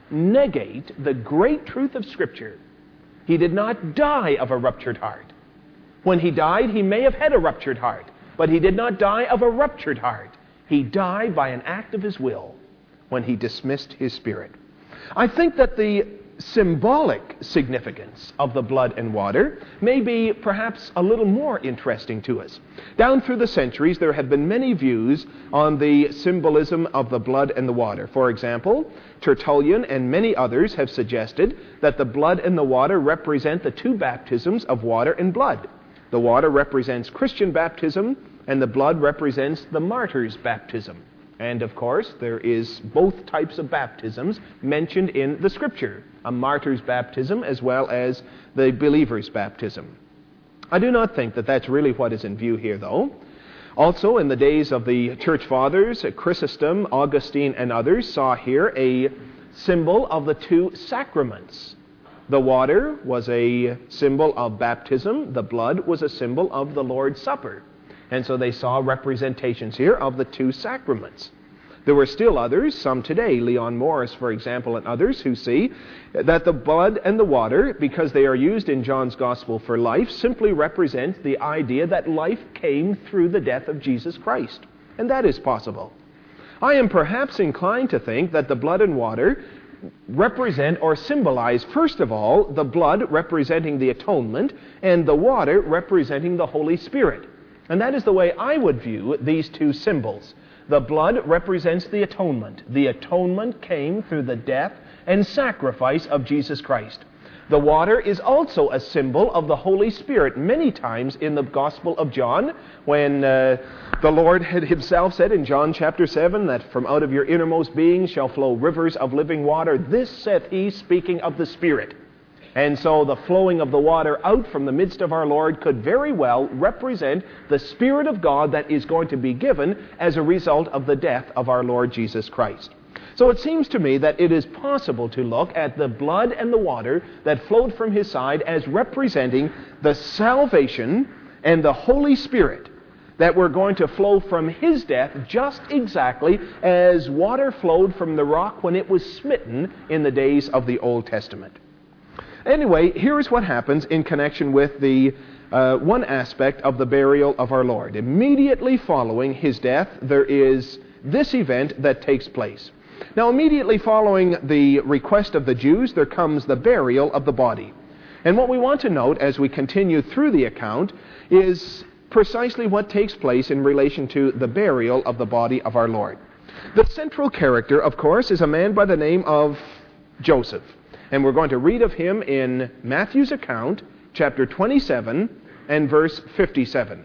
negate the great truth of Scripture. He did not die of a ruptured heart. When he died, he may have had a ruptured heart, but he did not die of a ruptured heart. He died by an act of his will when he dismissed his spirit. I think that the symbolic significance of the blood and water may be perhaps a little more interesting to us. Down through the centuries, there have been many views on the symbolism of the blood and the water. For example, Tertullian and many others have suggested that the blood and the water represent the two baptisms of water and blood. The water represents Christian baptism, and the blood represents the martyr's baptism. And of course, there is both types of baptisms mentioned in the Scripture, a martyr's baptism as well as the believer's baptism. I do not think that that's really what is in view here, though. Also, in the days of the Church Fathers, Chrysostom, Augustine, and others saw here a symbol of the two sacraments. The water was a symbol of baptism. The blood was a symbol of the Lord's Supper. And so they saw representations here of the two sacraments. There were still others, some today, Leon Morris, for example, and others, who see that the blood and the water, because they are used in John's Gospel for life, simply represent the idea that life came through the death of Jesus Christ. And that is possible. I am perhaps inclined to think that the blood and water represent or symbolize, first of all, the blood representing the atonement and the water representing the Holy Spirit. And that is the way I would view these two symbols. The blood represents the atonement. The atonement came through the death and sacrifice of Jesus Christ. The water is also a symbol of the Holy Spirit. Many times in the Gospel of John, when the Lord had himself said in John chapter 7 that from out of your innermost being shall flow rivers of living water, this saith he, speaking of the Spirit. And so the flowing of the water out from the midst of our Lord could very well represent the Spirit of God that is going to be given as a result of the death of our Lord Jesus Christ. So it seems to me that it is possible to look at the blood and the water that flowed from his side as representing the salvation and the Holy Spirit that were going to flow from his death just exactly as water flowed from the rock when it was smitten in the days of the Old Testament. Anyway, here is what happens in connection with the one aspect of the burial of our Lord. Immediately following his death, there is this event that takes place. Now, immediately following the request of the Jews, there comes the burial of the body. And what we want to note as we continue through the account is precisely what takes place in relation to the burial of the body of our Lord. The central character, of course, is a man by the name of Joseph. And we're going to read of him in Matthew's account, chapter 27 and verse 57.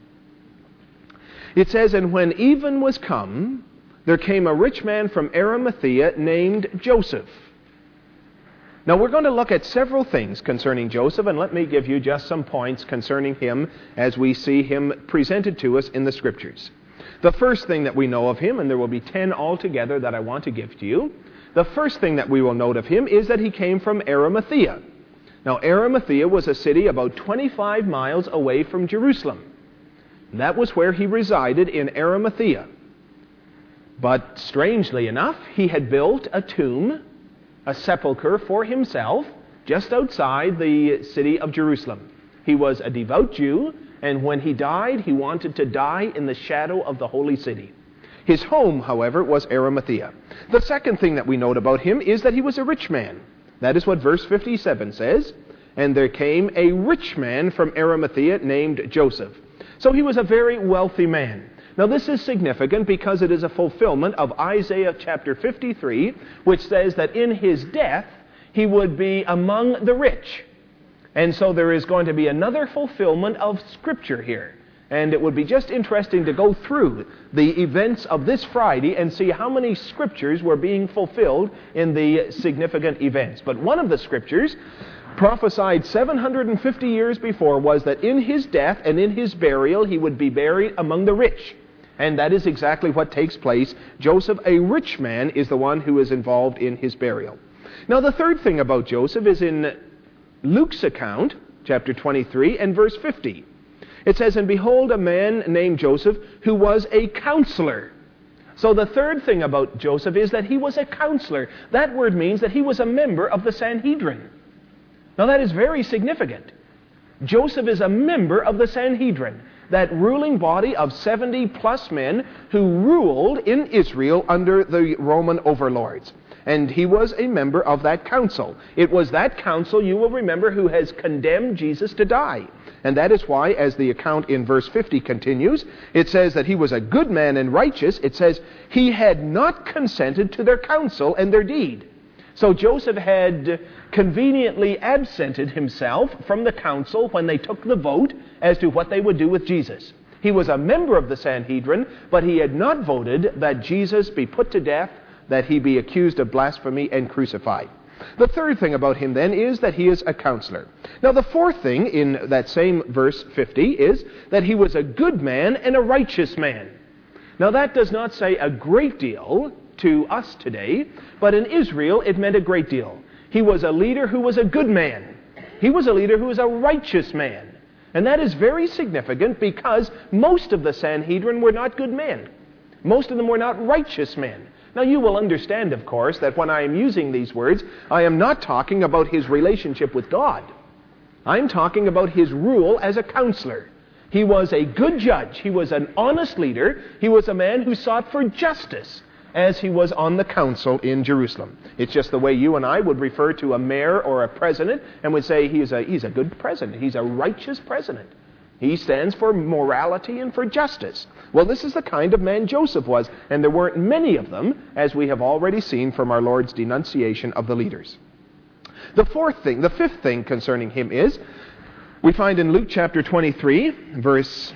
It says, "And when even was come, there came a rich man from Arimathea named Joseph." Now we're going to look at several things concerning Joseph, and let me give you just some points concerning him as we see him presented to us in the Scriptures. The first thing that we know of him, and there will be 10 altogether that I want to give to you, the first thing that we will note of him is that he came from Arimathea. Now, Arimathea was a city about 25 miles away from Jerusalem. And that was where he resided, in Arimathea. But strangely enough, he had built a tomb, a sepulcher for himself, just outside the city of Jerusalem. He was a devout Jew, and when he died, he wanted to die in the shadow of the holy city. His home, however, was Arimathea. The second thing that we note about him is that he was a rich man. That is what verse 57 says. "And there came a rich man from Arimathea named Joseph." So he was a very wealthy man. Now this is significant because it is a fulfillment of Isaiah chapter 53, which says that in his death he would be among the rich. And so there is going to be another fulfillment of Scripture here. And it would be just interesting to go through the events of this Friday and see how many Scriptures were being fulfilled in the significant events. But one of the Scriptures, prophesied 750 years before, was that in his death and in his burial he would be buried among the rich. And that is exactly what takes place. Joseph, a rich man, is the one who is involved in his burial. Now, the third thing about Joseph is in Luke's account, chapter 23 and verse 50. It says, "And behold, a man named Joseph, who was a counselor." So the third thing about Joseph is that he was a counselor. That word means that he was a member of the Sanhedrin. Now that is very significant. Joseph is a member of the Sanhedrin, that ruling body of 70 plus men who ruled in Israel under the Roman overlords. And he was a member of that council. It was that council, you will remember, who has condemned Jesus to die. And that is why, as the account in verse 50 continues, it says that he was a good man and righteous. It says, he had not consented to their counsel and their deed. So Joseph had conveniently absented himself from the council when they took the vote as to what they would do with Jesus. He was a member of the Sanhedrin, but he had not voted that Jesus be put to death, that he be accused of blasphemy and crucified. The third thing about him then is that he is a counselor. Now the fourth thing in that same verse 50 is that he was a good man and a righteous man. Now that does not say a great deal to us today, but in Israel it meant a great deal. He was a leader who was a good man. He was a leader who was a righteous man. And that is very significant because most of the Sanhedrin were not good men. Most of them were not righteous men. Now you will understand, of course, that when I am using these words, I am not talking about his relationship with God. I'm talking about his rule as a counselor. He was a good judge. He was an honest leader. He was a man who sought for justice as he was on the council in Jerusalem. It's just the way you and I would refer to a mayor or a president and would say he's a good president. He's a righteous president. He stands for morality and for justice. Well, this is the kind of man Joseph was, and there weren't many of them, as we have already seen from our Lord's denunciation of the leaders. The fifth thing concerning him is, we find in Luke chapter 23, verse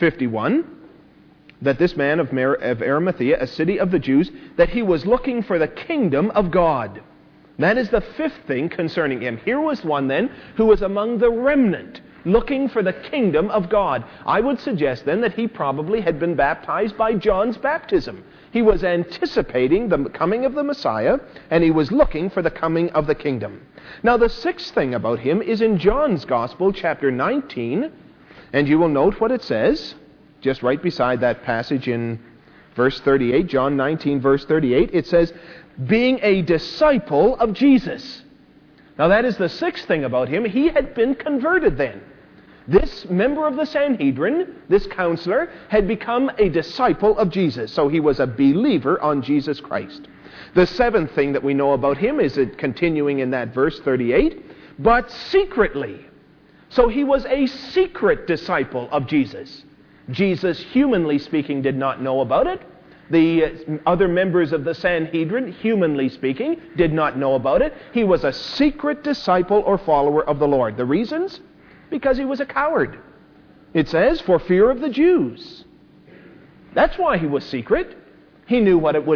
51, that this man of Arimathea, a city of the Jews, that he was looking for the kingdom of God. That is the fifth thing concerning him. Here was one then who was among the remnant, looking for the kingdom of God. I would suggest then that he probably had been baptized by John's baptism. He was anticipating the coming of the Messiah, and he was looking for the coming of the kingdom. Now the sixth thing about him is in John's Gospel, chapter 19, and you will note what it says, just right beside that passage in verse 38, John 19, verse 38, it says, being a disciple of Jesus. Now that is the sixth thing about him. He had been converted then. This member of the Sanhedrin, this counselor, had become a disciple of Jesus. So he was a believer on Jesus Christ. The seventh thing that we know about him is it continuing in that verse 38, but secretly. So he was a secret disciple of Jesus. Jesus, humanly speaking, did not know about it. The other members of the Sanhedrin, humanly speaking, did not know about it. He was a secret disciple or follower of the Lord. The reasons? Because he was a coward. It says, for fear of the Jews. That's why he was secret. He knew what it would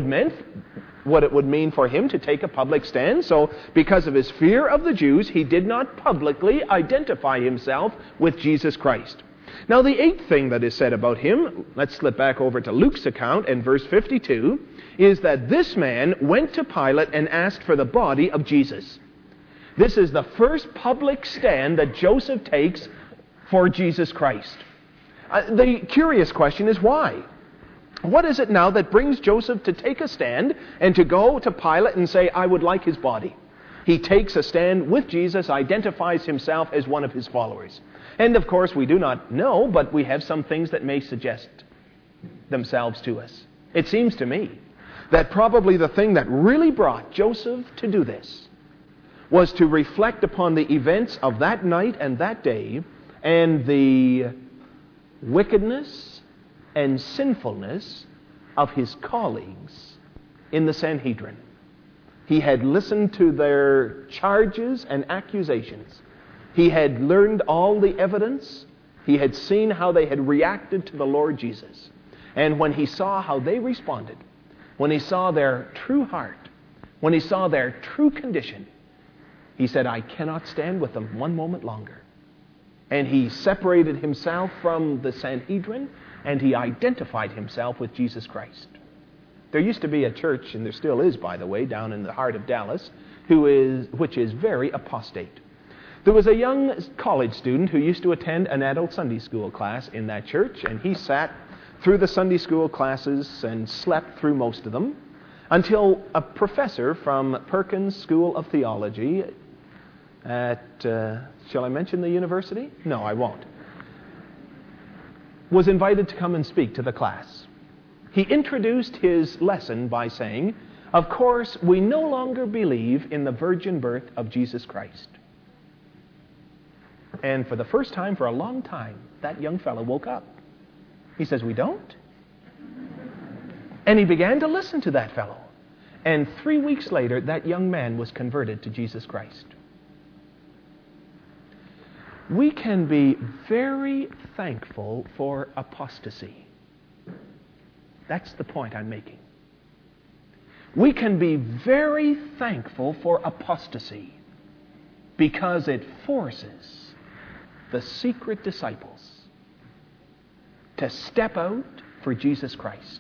mean for him to take a public stand. So because of his fear of the Jews, he did not publicly identify himself with Jesus Christ. Now the eighth thing that is said about him, let's slip back over to Luke's account and verse 52, is that this man went to Pilate and asked for the body of Jesus. This is the first public stand that Joseph takes for Jesus Christ. The curious question is why? What is it now that brings Joseph to take a stand and to go to Pilate and say, I would like his body? He takes a stand with Jesus, identifies himself as one of his followers. And of course, we do not know, but we have some things that may suggest themselves to us. It seems to me that probably the thing that really brought Joseph to do this was to reflect upon the events of that night and that day and the wickedness and sinfulness of his colleagues in the Sanhedrin. He had listened to their charges and accusations. He had learned all the evidence. He had seen how they had reacted to the Lord Jesus. And when he saw how they responded, when he saw their true heart, when he saw their true condition, he said, I cannot stand with them one moment longer. And he separated himself from the Sanhedrin, and he identified himself with Jesus Christ. There used to be a church, and there still is, by the way, down in the heart of Dallas, which is very apostate. There was a young college student who used to attend an adult Sunday school class in that church, and he sat through the Sunday school classes and slept through most of them until a professor from Perkins School of Theology at, shall I mention the university? No, I won't. Was invited to come and speak to the class. He introduced his lesson by saying, "Of course, we no longer believe in the virgin birth of Jesus Christ." And for the first time for a long time, that young fellow woke up. He says, "We don't?" And he began to listen to that fellow. And 3 weeks later, that young man was converted to Jesus Christ. We can be very thankful for apostasy. That's the point I'm making. We can be very thankful for apostasy because it forces the secret disciples to step out for Jesus Christ.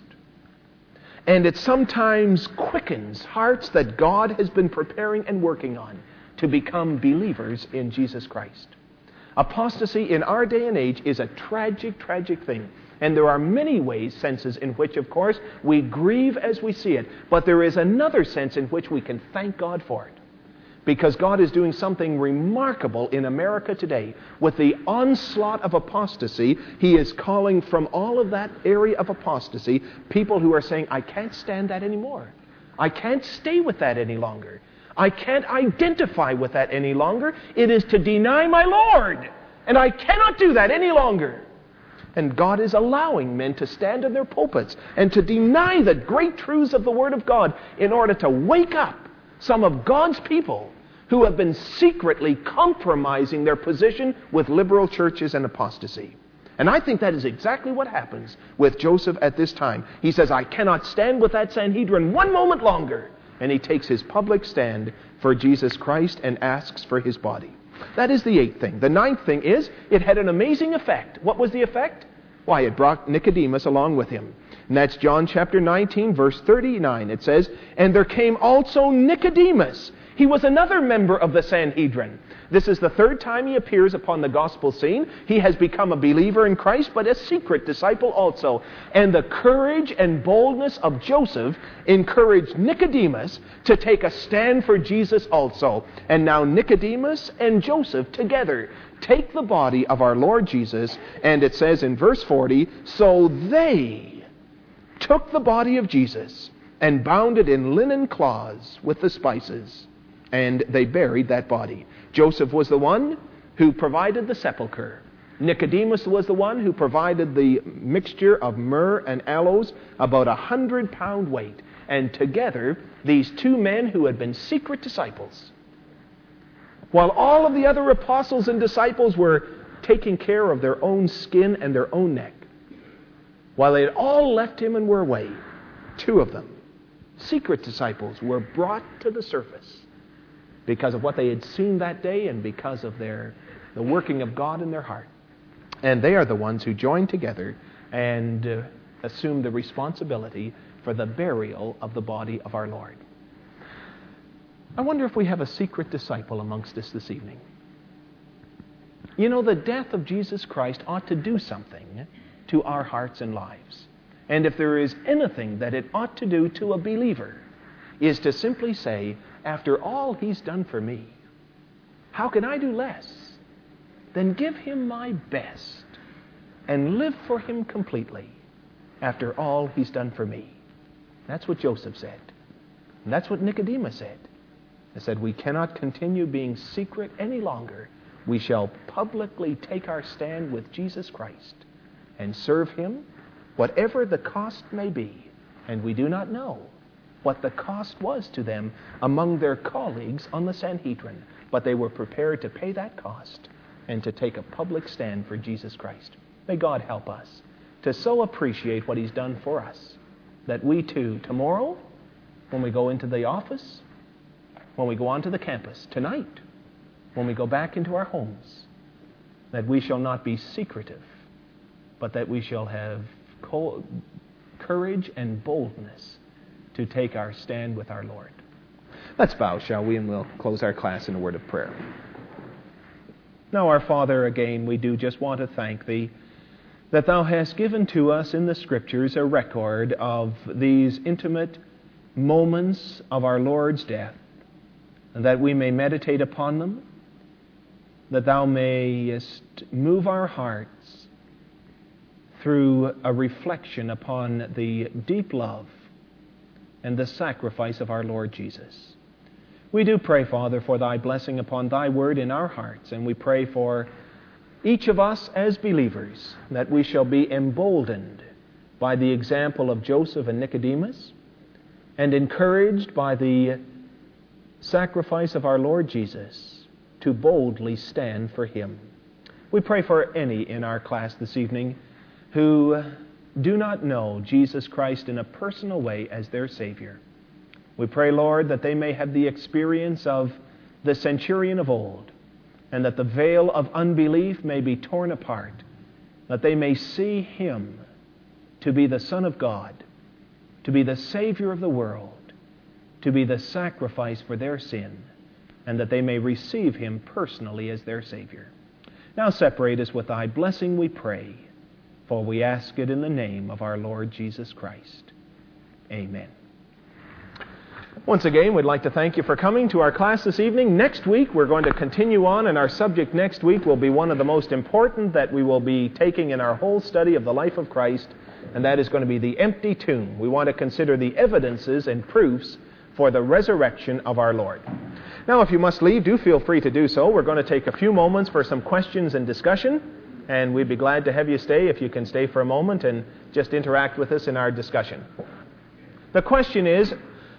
And it sometimes quickens hearts that God has been preparing and working on to become believers in Jesus Christ. Apostasy in our day and age is a tragic, tragic thing. And there are many senses in which, of course, we grieve as we see it. But there is another sense in which we can thank God for it. Because God is doing something remarkable in America today. With the onslaught of apostasy, He is calling from all of that area of apostasy people who are saying, "I can't stand that anymore. I can't stay with that any longer. I can't identify with that any longer. It is to deny my Lord. And I cannot do that any longer." And God is allowing men to stand in their pulpits and to deny the great truths of the Word of God in order to wake up some of God's people who have been secretly compromising their position with liberal churches and apostasy. And I think that is exactly what happens with Joseph at this time. He says, "I cannot stand with that Sanhedrin one moment longer." And he takes his public stand for Jesus Christ and asks for his body. That is the 8th thing. The 9th thing is, it had an amazing effect. What was the effect? Why, it brought Nicodemus along with him. And that's John chapter 19, verse 39. It says, "And there came also Nicodemus." He was another member of the Sanhedrin. This is the 3rd time he appears upon the gospel scene. He has become a believer in Christ, but a secret disciple also. And the courage and boldness of Joseph encouraged Nicodemus to take a stand for Jesus also. And now Nicodemus and Joseph together take the body of our Lord Jesus, and it says in verse 40, "So they took the body of Jesus and bound it in linen cloths with the spices, and they buried that body." Joseph was the one who provided the sepulcher. Nicodemus was the one who provided the mixture of myrrh and aloes, about 100-pound weight. And together, these two men who had been secret disciples, while all of the other apostles and disciples were taking care of their own skin and their own neck, while they had all left him and were away, two of them, secret disciples, were brought to the surface because of what they had seen that day and because of the working of God in their heart. And they are the ones who joined together and assumed the responsibility for the burial of the body of our Lord. I wonder if we have a secret disciple amongst us this evening. You know, the death of Jesus Christ ought to do something to our hearts and lives. And if there is anything that it ought to do to a believer, is to simply say, after all He's done for me, how can I do less than give Him my best and live for Him completely after all He's done for me? That's what Joseph said. And that's what Nicodemus said. He said, we cannot continue being secret any longer. We shall publicly take our stand with Jesus Christ and serve Him, whatever the cost may be. And we do not know what the cost was to them among their colleagues on the Sanhedrin, but they were prepared to pay that cost and to take a public stand for Jesus Christ. May God help us to so appreciate what He's done for us that we too, tomorrow, when we go into the office, when we go onto the campus, tonight, when we go back into our homes, that we shall not be secretive, but that we shall have courage and boldness to take our stand with our Lord. Let's bow, shall we, and we'll close our class in a word of prayer. Now, our Father, again, we do just want to thank Thee that Thou hast given to us in the Scriptures a record of these intimate moments of our Lord's death, and that we may meditate upon them, that Thou mayest move our hearts through a reflection upon the deep love and the sacrifice of our Lord Jesus. We do pray, Father, for Thy blessing upon Thy word in our hearts, and we pray for each of us as believers that we shall be emboldened by the example of Joseph and Nicodemus and encouraged by the sacrifice of our Lord Jesus to boldly stand for Him. We pray for any in our class this evening who do not know Jesus Christ in a personal way as their Savior. We pray, Lord, that they may have the experience of the centurion of old, and that the veil of unbelief may be torn apart, that they may see Him to be the Son of God, to be the Savior of the world, to be the sacrifice for their sin, and that they may receive Him personally as their Savior. Now separate us with Thy blessing, we pray, for we ask it in the name of our Lord Jesus Christ. Amen. Once again, we'd like to thank you for coming to our class this evening. Next week, we're going to continue on, and our subject next week will be one of the most important that we will be taking in our whole study of the life of Christ, and that is going to be the empty tomb. We want to consider the evidences and proofs for the resurrection of our Lord. Now, if you must leave, do feel free to do so. We're going to take a few moments for some questions and discussion, and we'd be glad to have you stay if you can stay for a moment and just interact with us in our discussion. The question is,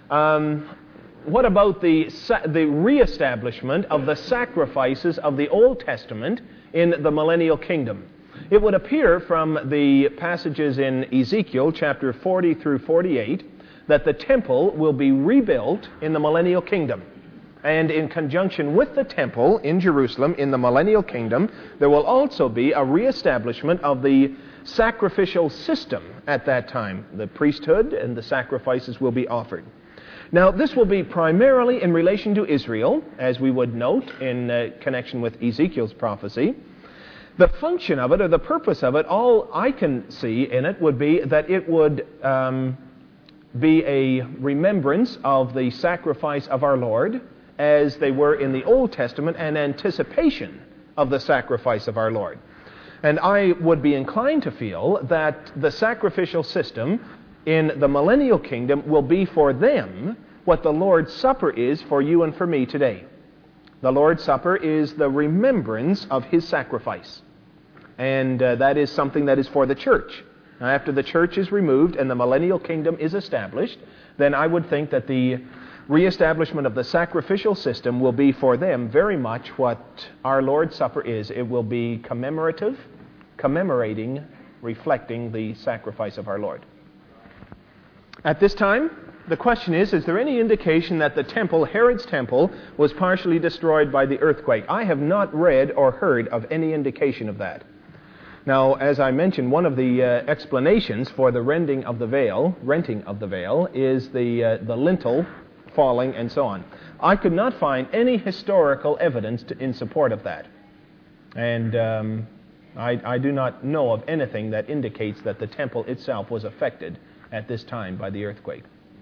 what about the reestablishment of the sacrifices of the Old Testament in the millennial kingdom? It would appear from the passages in Ezekiel chapter 40 through 48 that the temple will be rebuilt in the millennial kingdom. And in conjunction with the temple in Jerusalem in the millennial kingdom, there will also be a reestablishment of the sacrificial system at that time. The priesthood and the sacrifices will be offered. Now, this will be primarily in relation to Israel, as we would note in connection with Ezekiel's prophecy. The function of it, or the purpose of it, all I can see in it would be that it would be a remembrance of the sacrifice of our Lord, as they were in the Old Testament, and anticipation of the sacrifice of our Lord. And I would be inclined to feel that the sacrificial system in the millennial kingdom will be for them what the Lord's Supper is for you and for me today. The Lord's Supper is the remembrance of His sacrifice. And that is something that is for the church. Now, after the church is removed and the millennial kingdom is established, then I would think that the reestablishment of the sacrificial system will be for them very much what our Lord's Supper is. It will be commemorative, commemorating, reflecting the sacrifice of our Lord. At this time, the question is there any indication that the temple, Herod's temple, was partially destroyed by the earthquake? I have not read or heard of any indication of that. Now, as I mentioned, one of the explanations for the renting of the veil is the lintel falling and so on. I could not find any historical evidence in support of that. And I do not know of anything that indicates that the temple itself was affected at this time by the earthquake.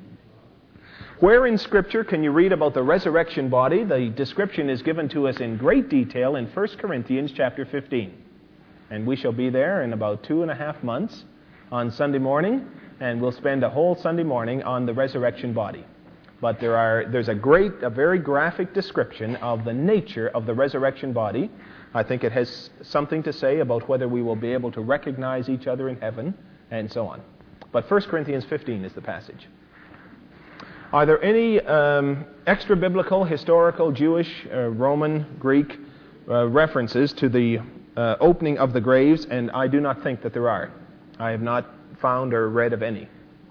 Where in Scripture can you read about the resurrection body? The description is given to us in great detail in 1 Corinthians chapter 15. And we shall be there in about 2.5 months on Sunday morning, and we'll spend a whole Sunday morning on the resurrection body. But there's a very graphic description of the nature of the resurrection body. I think it has something to say about whether we will be able to recognize each other in heaven, and so on. But 1 Corinthians 15 is the passage. Are there any extra-biblical, historical, Jewish, Roman, Greek references to the opening of the graves? And I do not think that there are. I have not found or read of any.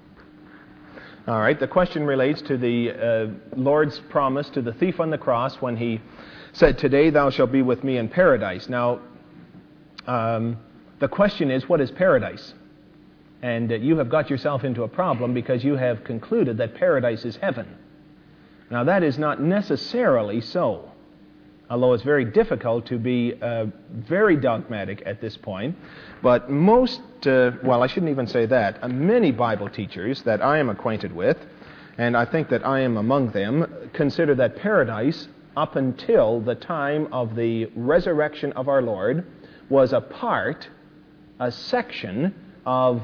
All right, the question relates to the Lord's promise to the thief on the cross when He said, "Today thou shalt be with me in paradise." Now, the question is, what is paradise? And you have got yourself into a problem because you have concluded that paradise is heaven. Now, that is not necessarily so, although it's very difficult to be very dogmatic at this point. But most, well, I shouldn't even say that, many Bible teachers that I am acquainted with, and I think that I am among them, consider that paradise, up until the time of the resurrection of our Lord, was a section of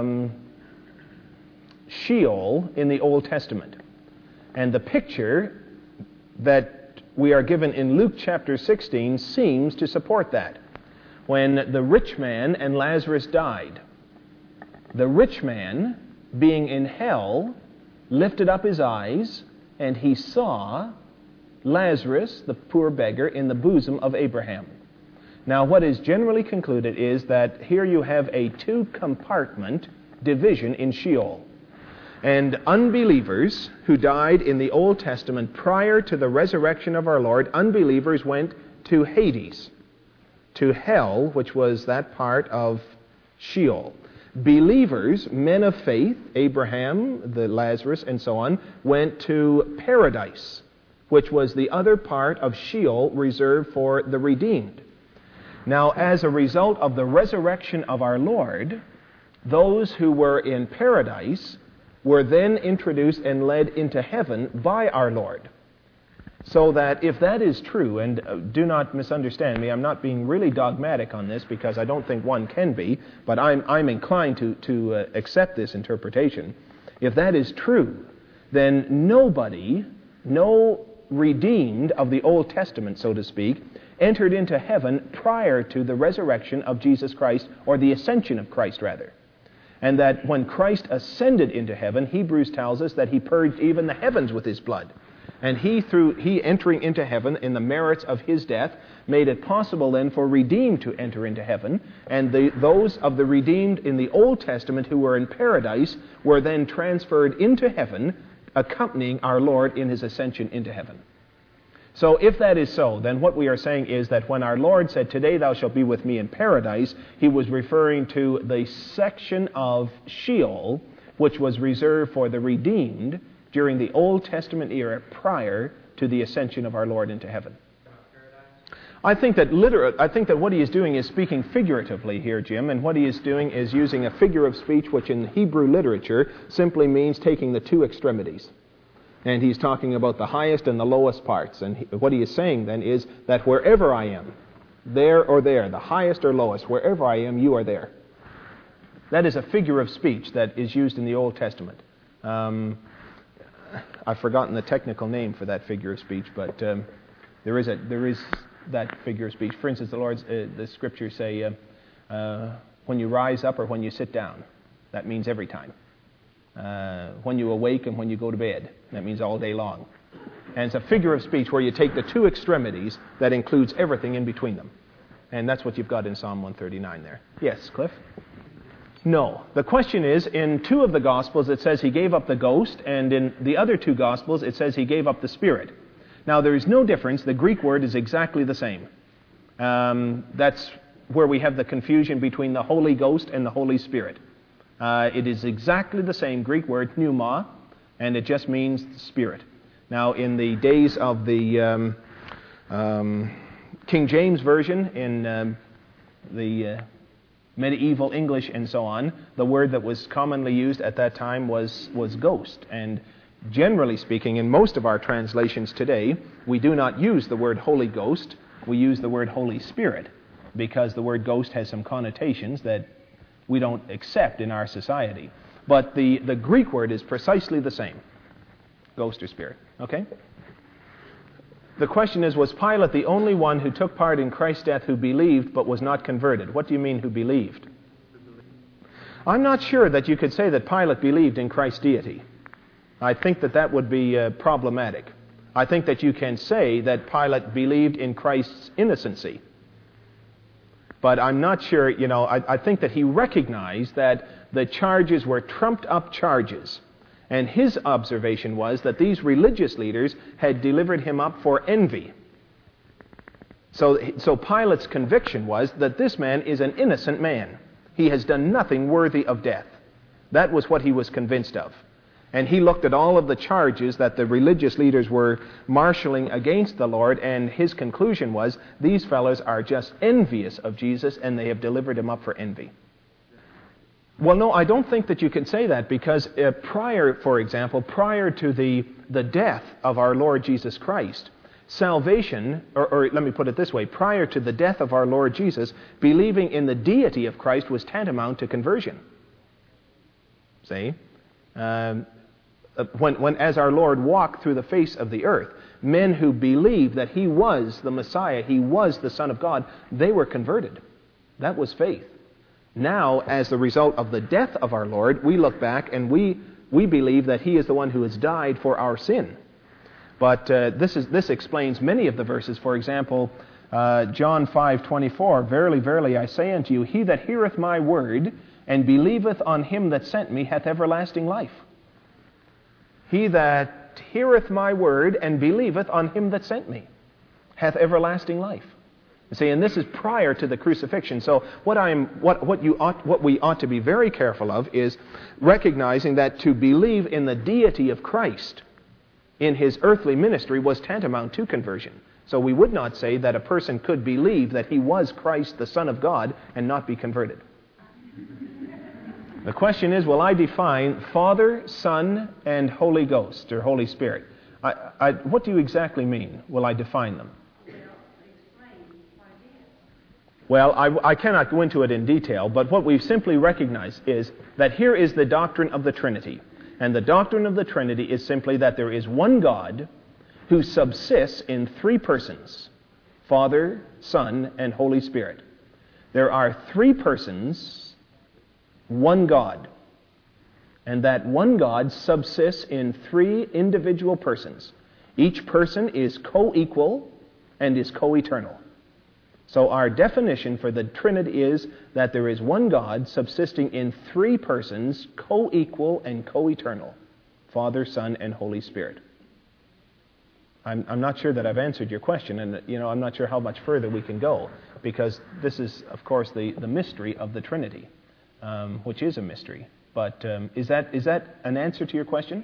Sheol in the Old Testament. And the picture that we are given in Luke chapter 16 seems to support that. When the rich man and Lazarus died, the rich man, being in hell, lifted up his eyes, and he saw Lazarus, the poor beggar, in the bosom of Abraham. Now, what is generally concluded is that here you have a two-compartment division in Sheol. And unbelievers who died in the Old Testament prior to the resurrection of our Lord, unbelievers went to Hades, to hell, which was that part of Sheol. Believers, men of faith, Abraham, the Lazarus, and so on, went to paradise, which was the other part of Sheol reserved for the redeemed. Now, as a result of the resurrection of our Lord, those who were in paradise were then introduced and led into heaven by our Lord. So that if that is true, and do not misunderstand me, I'm not being really dogmatic on this because I don't think one can be, but I'm inclined to accept this interpretation. If that is true, then no redeemed of the Old Testament, so to speak, entered into heaven prior to the resurrection of Jesus Christ, or the ascension of Christ, rather. And that when Christ ascended into heaven, Hebrews tells us that he purged even the heavens with his blood. And he entering into heaven in the merits of his death, made it possible then for redeemed to enter into heaven. And those of the redeemed in the Old Testament who were in paradise were then transferred into heaven, accompanying our Lord in his ascension into heaven. So if that is so, then what we are saying is that when our Lord said, "Today thou shalt be with me in paradise," he was referring to the section of Sheol which was reserved for the redeemed during the Old Testament era prior to the ascension of our Lord into heaven. I think that what he is doing is speaking figuratively here, Jim, and what he is doing is using a figure of speech which in Hebrew literature simply means taking the two extremities. And he's talking about the highest and the lowest parts. And what he is saying then is that wherever I am, there or there, the highest or lowest, wherever I am, you are there. That is a figure of speech that is used in the Old Testament. I've forgotten the technical name for that figure of speech, but there is that figure of speech. For instance, the Scriptures say, when you rise up or when you sit down. That means every time. When you awake and when you go to bed. That means all day long. And it's a figure of speech where you take the two extremities that includes everything in between them. And that's what you've got in Psalm 139 there. Yes, Cliff? No. The question is, in two of the Gospels it says he gave up the ghost, and in the other two Gospels it says he gave up the spirit. Now there is no difference. The Greek word is exactly the same. That's where we have the confusion between the Holy Ghost and the Holy Spirit. It is exactly the same Greek word, pneuma, and it just means spirit. Now, in the days of the King James Version, in the medieval English and so on, the word that was commonly used at that time was ghost. And generally speaking, in most of our translations today, we do not use the word Holy Ghost. We use the word Holy Spirit, because the word ghost has some connotations that we don't accept in our society. But the Greek word is precisely the same. Ghost or spirit. Okay? The question is, was Pilate the only one who took part in Christ's death who believed but was not converted? What do you mean, who believed? I'm not sure that you could say that Pilate believed in Christ's deity. I think that would be problematic. I think that you can say that Pilate believed in Christ's innocency. But I'm not sure, I think that he recognized that the charges were trumped-up charges. And his observation was that these religious leaders had delivered him up for envy. So Pilate's conviction was that this man is an innocent man. He has done nothing worthy of death. That was what he was convinced of. And he looked at all of the charges that the religious leaders were marshaling against the Lord, and his conclusion was, these fellows are just envious of Jesus, and they have delivered him up for envy. Well, no, I don't think that you can say that, because prior to the death of our Lord Jesus Christ, salvation, or let me put it this way, prior to the death of our Lord Jesus, believing in the deity of Christ was tantamount to conversion. See? When as our Lord walked through the face of the earth, men who believed that he was the Messiah, he was the Son of God, they were converted. That was faith. Now, as the result of the death of our Lord, we look back and we believe that he is the one who has died for our sin. But this explains many of the verses. For example, John 5:24, "Verily, verily, I say unto you, he that heareth my word and believeth on him that sent me hath everlasting life." He that heareth my word and believeth on him that sent me hath everlasting life. You see, and this is prior to the crucifixion. So what we ought to be very careful of is recognizing that to believe in the deity of Christ in his earthly ministry was tantamount to conversion. So we would not say that a person could believe that he was Christ, the Son of God, and not be converted. The question is, will I define Father, Son, and Holy Ghost, or Holy Spirit? What do you exactly mean, will I define them? Well, I cannot go into it in detail, but what we simply recognize is that here is the doctrine of the Trinity. And the doctrine of the Trinity is simply that there is one God who subsists in three persons, Father, Son, and Holy Spirit. There are three persons, one God. And that one God subsists in three individual persons. Each person is co-equal and is co-eternal. So our definition for the Trinity is that there is one God subsisting in three persons, co-equal and co-eternal, Father, Son, and Holy Spirit. I'm not sure that I've answered your question, and I'm not sure how much further we can go, because this is, of course, the mystery of the Trinity, which is a mystery. But is that an answer to your question?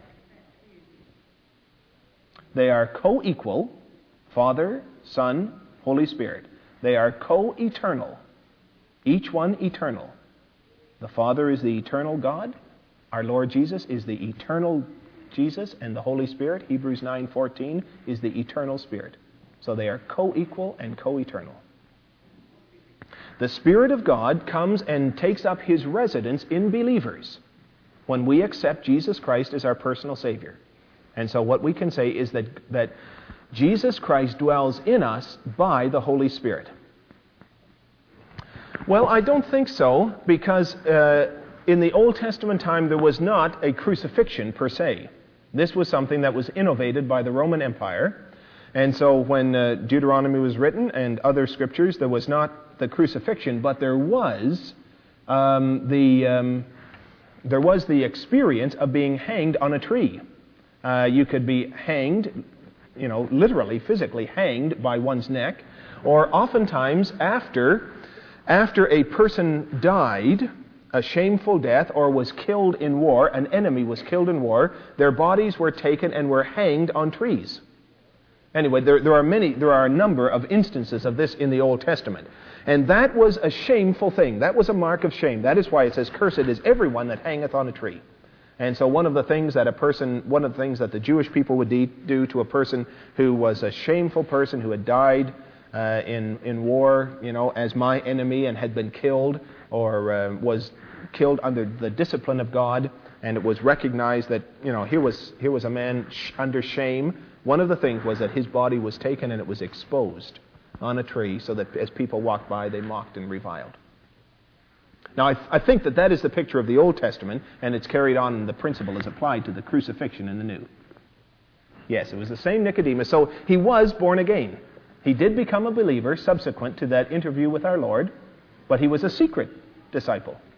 They are co-equal, Father, Son, Holy Spirit. They are co-eternal, each one eternal. The Father is the eternal God. Our Lord Jesus is the eternal Jesus, and the Holy Spirit, Hebrews 9:14, is the eternal Spirit. So they are co-equal and co-eternal. The Spirit of God comes and takes up his residence in believers when we accept Jesus Christ as our personal Savior. And so what we can say is that Jesus Christ dwells in us by the Holy Spirit. Well, I don't think so, because in the Old Testament time there was not a crucifixion per se. This was something that was innovated by the Roman Empire. And so when Deuteronomy was written and other scriptures, there was not the crucifixion, but there was the experience of being hanged on a tree. You could be hanged, literally, physically hanged by one's neck, or oftentimes after a person died a shameful death or was killed in war, an enemy was killed in war, their bodies were taken and were hanged on trees. Anyway, there are a number of instances of this in the Old Testament. And that was a shameful thing. That was a mark of shame. That is why it says, "Cursed is everyone that hangeth on a tree." And so one of the things that the Jewish people would do to a person who was a shameful person, who had died in war, as my enemy, and had been killed, or was killed under the discipline of God, and it was recognized that here was a man under shame. One of the things was that his body was taken and it was exposed on a tree, so that as people walked by, they mocked and reviled. Now, I think that is the picture of the Old Testament, and it's carried on, and the principle is applied to the crucifixion in the New. Yes, it was the same Nicodemus. So he was born again. He did become a believer subsequent to that interview with our Lord, but he was a secret disciple.